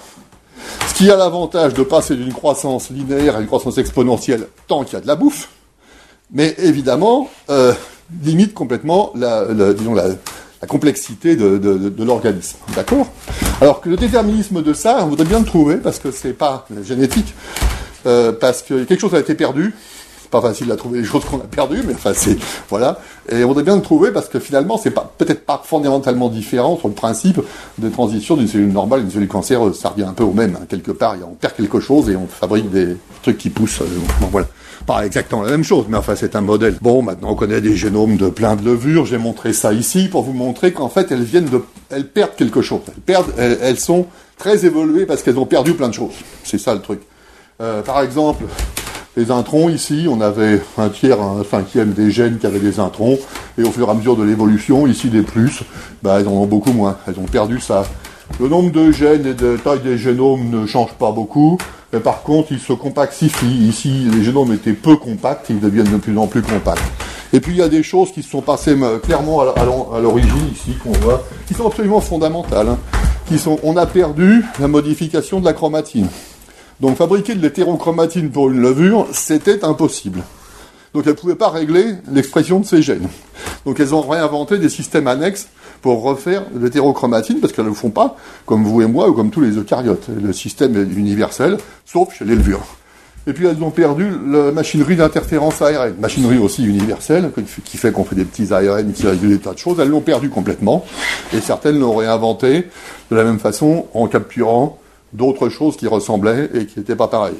Ce qui a l'avantage de passer d'une croissance linéaire à une croissance exponentielle tant qu'il y a de la bouffe, mais évidemment, euh, limite complètement la, la, disons la, la complexité de, de, de, de l'organisme. D'accord ? Alors que le déterminisme de ça, on voudrait bien le trouver, parce que c'est pas génétique, euh, parce que quelque chose a été perdu. Pas facile à trouver les choses qu'on a perdues, mais enfin c'est voilà. Et on voudrait bien le trouver parce que finalement c'est pas peut-être pas fondamentalement différent sur le principe de transition d'une cellule normale à une cellule cancéreuse. Ça revient un peu au même hein. Quelque part. On perd quelque chose et on fabrique des trucs qui poussent. Bon, voilà. Pas exactement la même chose, mais enfin c'est un modèle. Bon, maintenant on connaît des génomes de plein de levures. J'ai montré ça ici pour vous montrer qu'en fait elles viennent de, elles perdent quelque chose. Elles perdent, elles, elles sont très évoluées parce qu'elles ont perdu plein de choses. C'est ça le truc. Euh, par exemple. Les introns, ici, on avait un tiers, un cinquième des gènes qui avaient des introns, et au fur et à mesure de l'évolution, ici des plus, bah, elles en ont beaucoup moins, elles ont perdu ça. Le nombre de gènes et de taille des génomes ne change pas beaucoup, mais par contre, ils se compactifient. Ici, les génomes étaient peu compacts, ils deviennent de plus en plus compacts. Et puis, il y a des choses qui se sont passées clairement à l'origine, ici, qu'on voit, qui sont absolument fondamentales, hein, qui sont, on a perdu la modification de la chromatine. Donc fabriquer de l'hétérochromatine pour une levure, c'était impossible. Donc elles ne pouvaient pas régler l'expression de ces gènes. Donc elles ont réinventé des systèmes annexes pour refaire de l'hétérochromatine, parce qu'elles ne le font pas, comme vous et moi, ou comme tous les eucaryotes. Le système est universel, sauf chez les levures. Et puis elles ont perdu la machinerie d'interférence A R N, machinerie aussi universelle, qui fait qu'on fait des petits A R N qui régulent des tas de choses. Elles l'ont perdu complètement, et certaines l'ont réinventé de la même façon en capturant d'autres choses qui ressemblaient et qui n'étaient pas pareilles.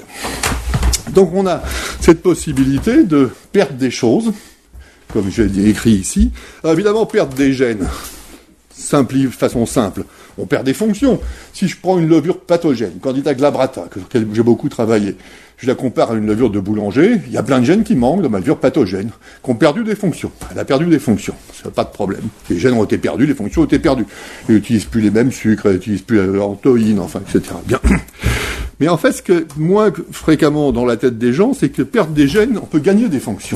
Donc on a cette possibilité de perdre des choses, comme j'ai écrit ici. Alors, évidemment, perdre des gènes, simple, façon simple, on perd des fonctions. Si je prends une levure pathogène, Candida glabrata, sur laquelle j'ai beaucoup travaillé, je la compare à une levure de boulanger, il y a plein de gènes qui manquent dans ma levure pathogène, qui ont perdu des fonctions. Elle a perdu des fonctions, c'est pas de problème. Les gènes ont été perdus, les fonctions ont été perdues. Ils n'utilisent plus les mêmes sucres, ils n'utilisent plus l'orthoïne, enfin, et cetera. Bien. Mais en fait, ce que moins fréquemment dans la tête des gens, c'est que perdre des gènes, on peut gagner des fonctions.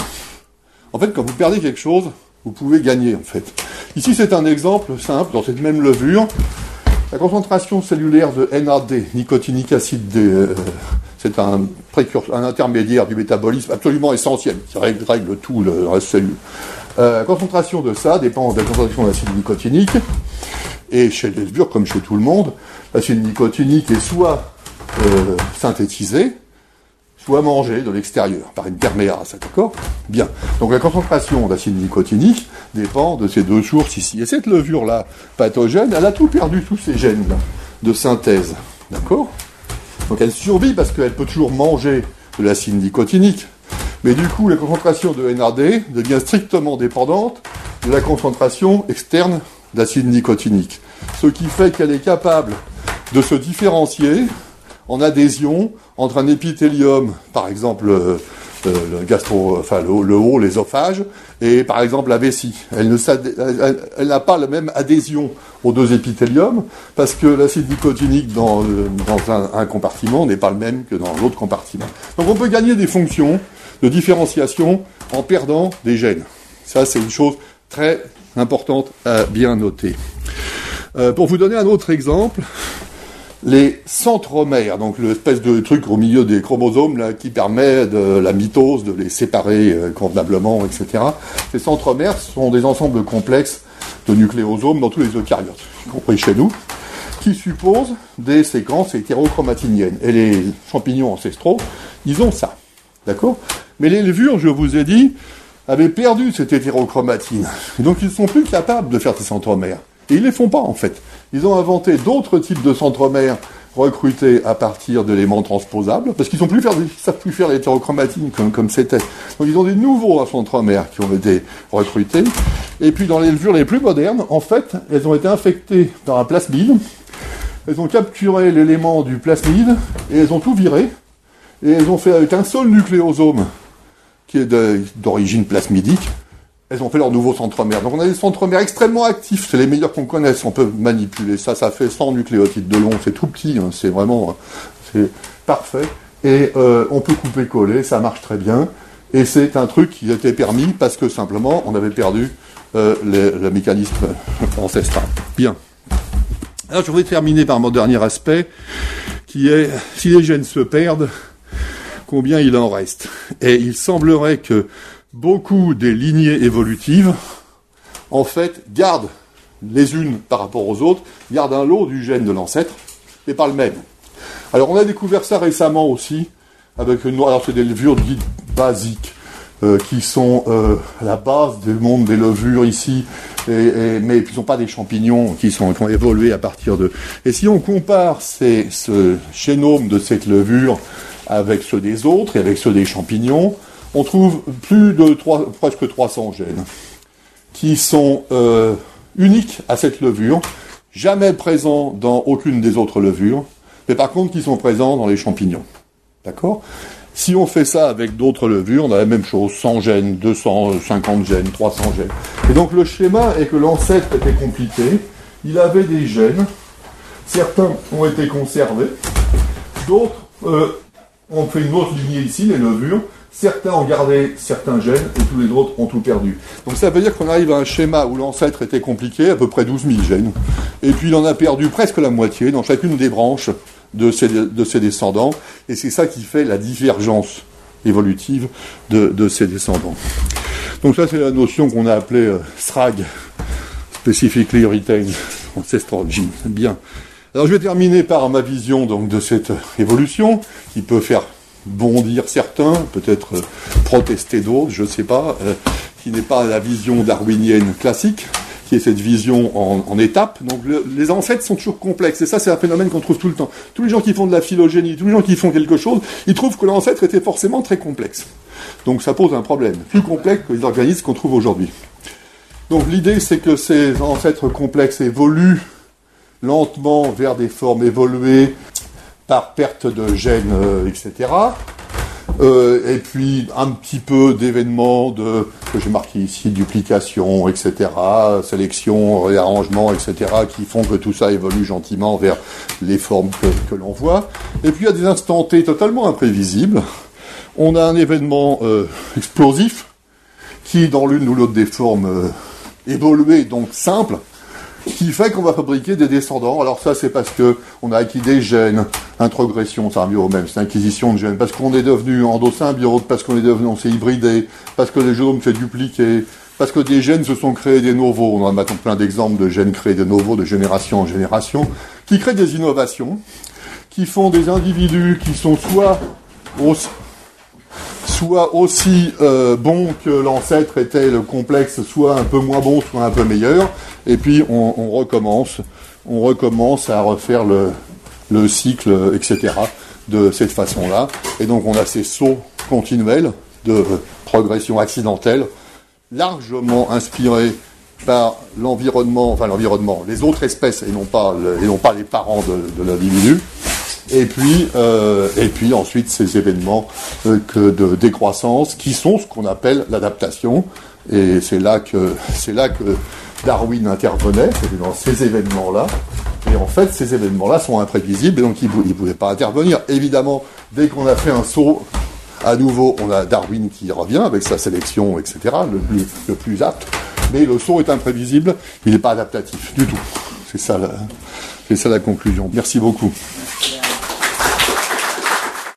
En fait, quand vous perdez quelque chose, vous pouvez gagner, en fait. Ici, c'est un exemple simple, dans cette même levure. La concentration cellulaire de N A D, nicotinique acide D, euh, c'est un précurseur, un intermédiaire du métabolisme absolument essentiel, qui règle, règle tout le reste cellule. Euh, la concentration de ça dépend de la concentration d'acide nicotinique, et chez les levures, comme chez tout le monde, l'acide nicotinique est soit euh, synthétisé, soit mangé de l'extérieur, par une perméase, d'accord ? Bien. Donc la concentration d'acide nicotinique dépend de ces deux sources ici. Et cette levure-là, pathogène, elle a tout perdu, tous ces gènes-là, de synthèse, d'accord ? Donc elle survit parce qu'elle peut toujours manger de l'acide nicotinique, mais du coup, la concentration de N A D devient strictement dépendante de la concentration externe d'acide nicotinique. Ce qui fait qu'elle est capable de se différencier en adhésion entre un épithélium, par exemple, euh, le gastro, enfin le, le haut, l'ésophage, et par exemple la vessie. Elle ne elle, elle n'a pas la même adhésion aux deux épithéliums, parce que l'acide nicotinique dans, dans un, un compartiment n'est pas le même que dans l'autre compartiment. Donc on peut gagner des fonctions de différenciation en perdant des gènes. Ça, c'est une chose très importante à bien noter. Euh, pour vous donner un autre exemple, les centromères, donc l'espèce de truc au milieu des chromosomes là, qui permet de la mitose, de les séparer euh, convenablement, et cetera. Ces centromères sont des ensembles complexes de nucléosomes dans tous les eucaryotes, y compris chez nous, qui supposent des séquences hétérochromatiniennes. Et les champignons ancestraux, ils ont ça. D'accord ? Mais les levures, je vous ai dit, avaient perdu cette hétérochromatine. Et donc ils ne sont plus capables de faire ces centromères. Et ils ne les font pas, en fait. Ils ont inventé d'autres types de centromères recrutés à partir d'éléments transposables, parce qu'ils ne savent plus faire l'hétérochromatine comme, comme c'était. Donc ils ont des nouveaux centromères qui ont été recrutés. Et puis dans les levures les plus modernes, en fait, elles ont été infectées par un plasmide. Elles ont capturé l'élément du plasmide, et elles ont tout viré. Et elles ont fait avec un seul nucléosome, qui est de, d'origine plasmidique, elles ont fait leur nouveau centromère. Donc on a des centromères extrêmement actifs, c'est les meilleurs qu'on connaisse, on peut manipuler ça, ça fait cent nucléotides de long, c'est tout petit, hein, c'est vraiment, c'est parfait, et euh, on peut couper-coller, ça marche très bien, et c'est un truc qui était permis parce que simplement on avait perdu euh, les, le mécanisme ancestral. Bien. Alors je voudrais terminer par mon dernier aspect, qui est, si les gènes se perdent, combien il en reste. Et il semblerait que beaucoup des lignées évolutives, en fait, gardent les unes par rapport aux autres, gardent un lot du gène de l'ancêtre, mais pas le même. Alors on a découvert ça récemment aussi, avec une, alors c'est des levures dites basiques, euh, qui sont euh, à la base du monde des levures ici, et, et, mais qui ne sont pas des champignons qui, sont, qui ont évolué à partir de... Et si on compare ces, ce génome de cette levure avec ceux des autres et avec ceux des champignons, on trouve plus de trois, presque trois cents gènes qui sont euh, uniques à cette levure, jamais présents dans aucune des autres levures, mais par contre qui sont présents dans les champignons. D'accord ? Si on fait ça avec d'autres levures, on a la même chose, cent gènes, deux cent cinquante gènes, trois cents gènes. Et donc le schéma est que l'ancêtre était compliqué, il avait des gènes, certains ont été conservés, d'autres euh, ont fait une autre lignée ici, les levures, certains ont gardé certains gènes et tous les autres ont tout perdu. Donc ça veut dire qu'on arrive à un schéma où l'ancêtre était compliqué, à peu près douze mille gènes, et puis il en a perdu presque la moitié dans chacune des branches de ses, de ses descendants, et c'est ça qui fait la divergence évolutive de, de ses descendants. Donc ça c'est la notion qu'on a appelée euh, S R A G, Specifically Retained Ancestral Gene. Bien. Alors je vais terminer par ma vision donc de cette évolution, qui peut faire bondir certains, peut-être euh, protester d'autres, je ne sais pas, euh, qui n'est pas la vision darwinienne classique, qui est cette vision en, en étapes. Donc le, les ancêtres sont toujours complexes, et ça c'est un phénomène qu'on trouve tout le temps. Tous les gens qui font de la phylogénie, tous les gens qui font quelque chose, ils trouvent que l'ancêtre était forcément très complexe. Donc ça pose un problème, plus complexe que les organismes qu'on trouve aujourd'hui. Donc l'idée c'est que ces ancêtres complexes évoluent lentement vers des formes évoluées par perte de gènes, euh, et cetera. Euh, et puis un petit peu d'événements de, que j'ai marqué ici, duplication, et cetera, sélection, réarrangement, et cetera, qui font que tout ça évolue gentiment vers les formes que, que l'on voit. Et puis il y a des instants T totalement imprévisibles. On a un événement euh, explosif qui, dans l'une ou l'autre des formes euh, évoluées, donc simples, qui fait qu'on va fabriquer des descendants. Alors ça, c'est parce que on a acquis des gènes, introgression, ça revient au même, c'est acquisition de gènes, parce qu'on est devenu endosymbiote, parce qu'on est devenu, on s'est hybridé, parce que le génome s'est dupliqué, parce que des gènes se sont créés des novos. On a maintenant plein d'exemples de gènes créés de novos, de génération en génération, qui créent des innovations, qui font des individus qui sont soit aussi, soit aussi euh, bons que l'ancêtre était le complexe, soit un peu moins bon, soit un peu meilleur, et puis on, on recommence, on recommence à refaire le, le cycle, et cetera, de cette façon-là. Et donc on a ces sauts continuels de progression accidentelle, largement inspirés par l'environnement, enfin l'environnement, les autres espèces, et non pas, le, et non pas les parents de, de l'individu. Et puis, euh, et puis ensuite ces événements euh, que de décroissance qui sont ce qu'on appelle l'adaptation. Et c'est là que c'est là que Darwin intervenait, c'était dans ces événements-là. Et en fait, ces événements-là sont imprévisibles et donc il ne pouvait pas intervenir. Évidemment, dès qu'on a fait un saut, à nouveau, on a Darwin qui revient avec sa sélection, et cetera, le plus, le plus apte. Mais le saut est imprévisible, il n'est pas adaptatif du tout. C'est ça la, c'est ça la conclusion. Merci beaucoup.